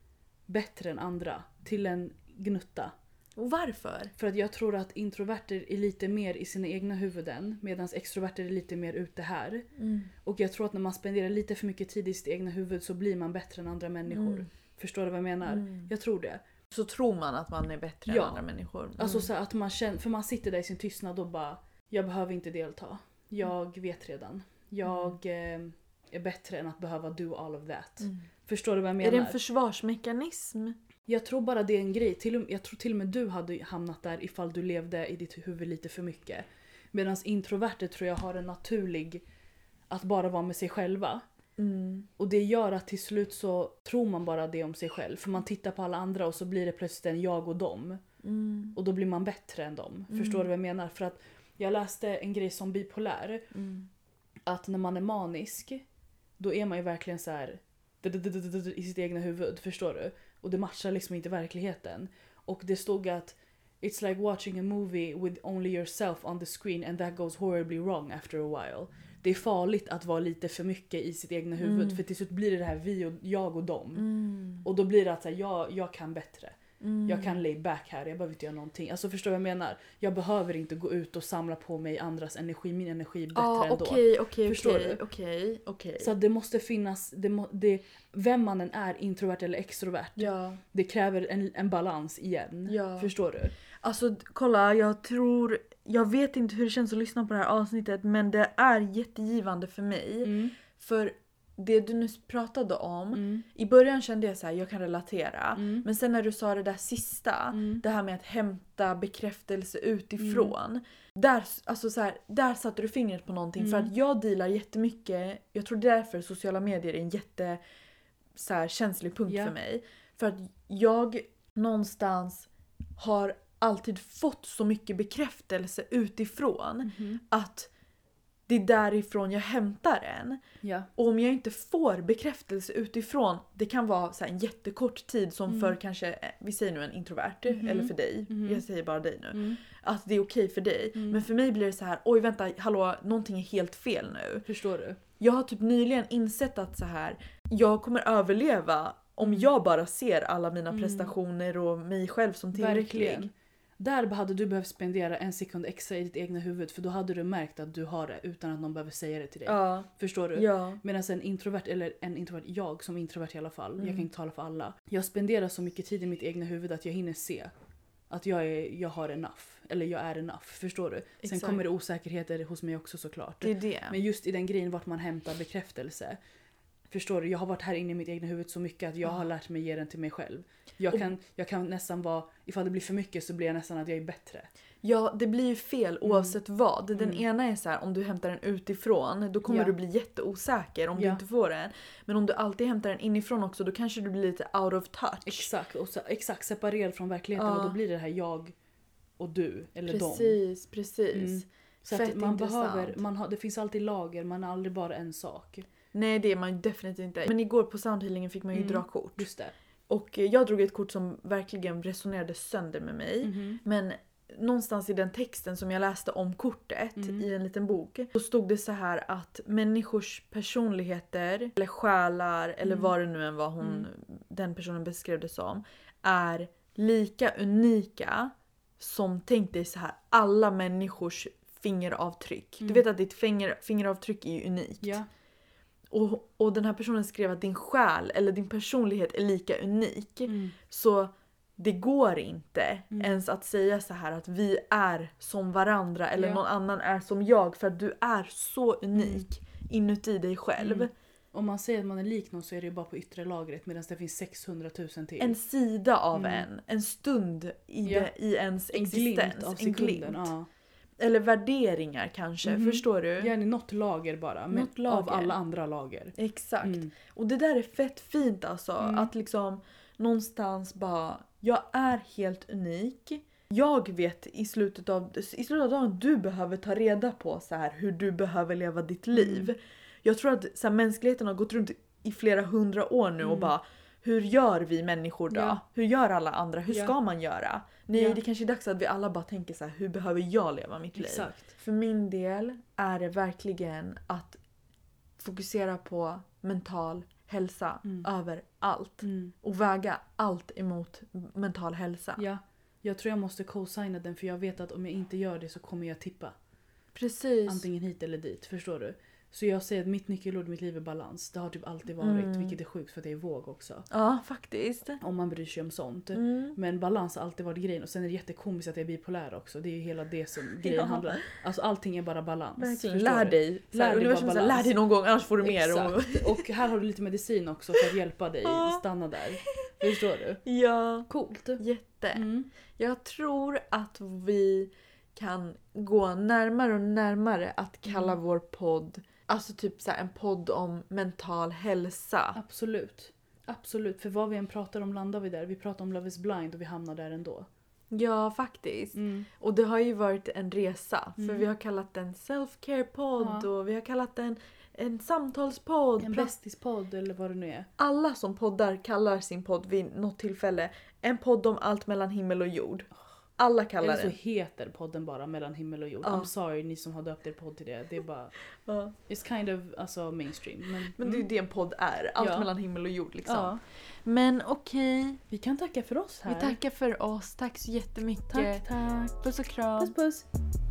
bättre än andra till en gnutta. Och varför? För att jag tror att introverter är lite mer i sina egna huvuden, medan extroverter är lite mer ute här. Och jag tror att när man spenderar lite för mycket tid i sitt egna huvud så blir man bättre än andra människor. Förstår du vad jag menar? Jag tror det. Så tror man att man är bättre än andra människor. Alltså så att man känner, för man sitter där i sin tystnad och bara: jag behöver inte delta. Jag vet redan. Jag är bättre än att behöva do all of that. Förstår du vad jag menar? Är det en försvarsmekanism? Jag tror bara det är en grej. Jag tror till och med du hade hamnat där ifall du levde i ditt huvud lite för mycket. Medan introverter tror jag har en naturlig att bara vara med sig själva. Och det gör att till slut så tror man bara det om sig själv. För man tittar på alla andra och så blir det plötsligt en jag och dem. Och då blir man bättre än dem. Förstår du vad jag menar? För att jag läste en grej som bipolär. Att när man är manisk, då är man ju verkligen så här i sitt egna huvud. Förstår du? Och det matchar liksom inte verkligheten. Och det stod att it's like watching a movie with only yourself on the screen and that goes horribly wrong after a while. Det är farligt att vara lite för mycket i sitt egna huvud. För till slut blir det här vi och jag och dem. Och då blir det att så här, jag kan bättre. Jag kan lay back här, jag behöver inte göra någonting. Alltså förstår vad jag menar? Jag behöver inte gå ut och samla på mig andras energi. Min energi är bättre ändå. Okej. Så att det måste finnas, vem man än är, introvert eller extrovert. Det kräver en balans igen. Förstår du? Alltså kolla, jag vet inte hur det känns att lyssna på det här avsnittet, men det är jättegivande för mig. För det du nyss pratade om, i början kände jag så här, jag kan relatera. Men sen när du sa det där sista, det här med att hämta bekräftelse utifrån. Där satte du fingret på någonting. För att jag dealar jättemycket, jag tror därför sociala medier är en jätte så här, känslig punkt för mig. För att jag någonstans har alltid fått så mycket bekräftelse utifrån att det är därifrån jag hämtar den. Ja. Och om jag inte får bekräftelse utifrån, det kan vara så här en jättekort tid som för kanske, vi säger nu en introvert, eller för dig, jag säger bara dig nu, att det är okej för dig. Men för mig blir det så här, oj vänta, hallå, någonting är helt fel nu. Förstår du? Jag har typ nyligen insett att så här, jag kommer överleva om jag bara ser alla mina prestationer och mig själv som tillräcklig. Verkligen. Där hade du behövt spendera en sekund extra i ditt egna huvud, för då hade du märkt att du har det utan att någon behöver säga det till dig. Ja. Förstår du? Ja. Medan jag som introvert i alla fall, jag kan inte tala för alla. Jag spenderar så mycket tid i mitt egna huvud att jag hinner se att jag har enough. Eller jag är enough, förstår du? Sen Exakt. kommer det osäkerheter hos mig också såklart. Det är det. Men just i den grejen vart man hämtar bekräftelse. Förstår du? Jag har varit här inne i mitt egna huvud så mycket att jag har lärt mig ge den till mig själv. Jag kan nästan vara, ifall det blir för mycket så blir jag nästan att jag är bättre. Ja, det blir ju fel oavsett vad. Den ena är så här, om du hämtar den utifrån, då kommer du bli jätteosäker om du inte får den. Men om du alltid hämtar den inifrån också, då kanske du blir lite out of touch. Exakt, och exakt separerad från verkligheten, och då blir det här jag och du eller Precis. Så Fett att man intressant. behöver, det finns alltid lager, man är aldrig bara en sak. Nej, det är man ju definitivt inte. Men igår på soundhealingen fick man ju dra kort. Just det. Och jag drog ett kort som verkligen resonerade sönder med mig. Men någonstans i den texten som jag läste om kortet i en liten bok, så stod det så här att människors personligheter eller själar eller vad det nu än var den personen beskrev det som, är lika unika som, tänk dig så här, alla människors fingeravtryck. Du vet att ditt fingeravtryck är ju unikt. Ja. Och den här personen skrev att din själ eller din personlighet är lika unik. Så det går inte ens att säga så här att vi är som varandra eller någon annan är som jag, för att du är så unik inuti dig själv. Om man säger att man är lik någon så är det ju bara på yttre lagret, medan det finns 600 000 till. En sida av en stund i ens existens. Glimt av en glimt. sekunden. Ja. Eller värderingar kanske, förstår du? Ja, något lager bara, men av alla andra lager. Exakt. Och det där är fett fint alltså. Att liksom någonstans bara, jag är helt unik. Jag vet i slutet av dagen du behöver ta reda på så här, hur du behöver leva ditt liv. Jag tror att så här, mänskligheten har gått runt i flera 100 år nu och bara, hur gör vi människor då? Ja. Hur gör alla andra? Hur ska man göra? Nej, det kanske är dags att vi alla bara tänker så här, hur behöver jag leva mitt liv? Exakt. För min del är det verkligen att fokusera på mental hälsa över allt. Och väga allt emot mental hälsa. Ja, jag tror jag måste co-signa den, för jag vet att om jag inte gör det så kommer jag tippa. Precis. Antingen hit eller dit, förstår du? Så jag säger att mitt nyckelord i mitt liv är balans. Det har typ alltid varit, vilket är sjukt för att det är våg också. Ja, faktiskt. Om man bryr sig om sånt. Men balans har alltid varit grejen. Och sen är det jättekomiskt att jag är bipolär också. Det är ju hela det som grejen handlar. Alltså allting är bara balans. Verkligen. Lär dig. Lär dig någon gång, annars får du mer. Exakt. Och här har du lite medicin också för att hjälpa dig stanna där. Förstår du? Ja. Coolt. Jätte. Jag tror att vi kan gå närmare och närmare att kalla vår podd, alltså typ så här, en podd om mental hälsa. Absolut. Absolut. För vad vi än pratar om landar vi där. Vi pratar om Love is blind och vi hamnar där ändå. Ja, faktiskt. Och det har ju varit en resa. För vi har kallat den self-care-podd och vi har kallat den en samtalspodd. En bästispodd eller vad det nu är. Alla som poddar kallar sin podd vid något tillfälle en podd om allt mellan himmel och jord. Alla kallar eller så det. heter podden bara Mellan himmel och jord. I'm sorry ni som har döpt er podd till det. Det är bara it's kind of alltså mainstream. Men det är ju det en podd är. Allt mellan himmel och jord liksom. Ja. Men okej. Vi kan tacka för oss här. Vi tackar för oss. Tack så jättemycket. Tack. Puss och kram. Puss.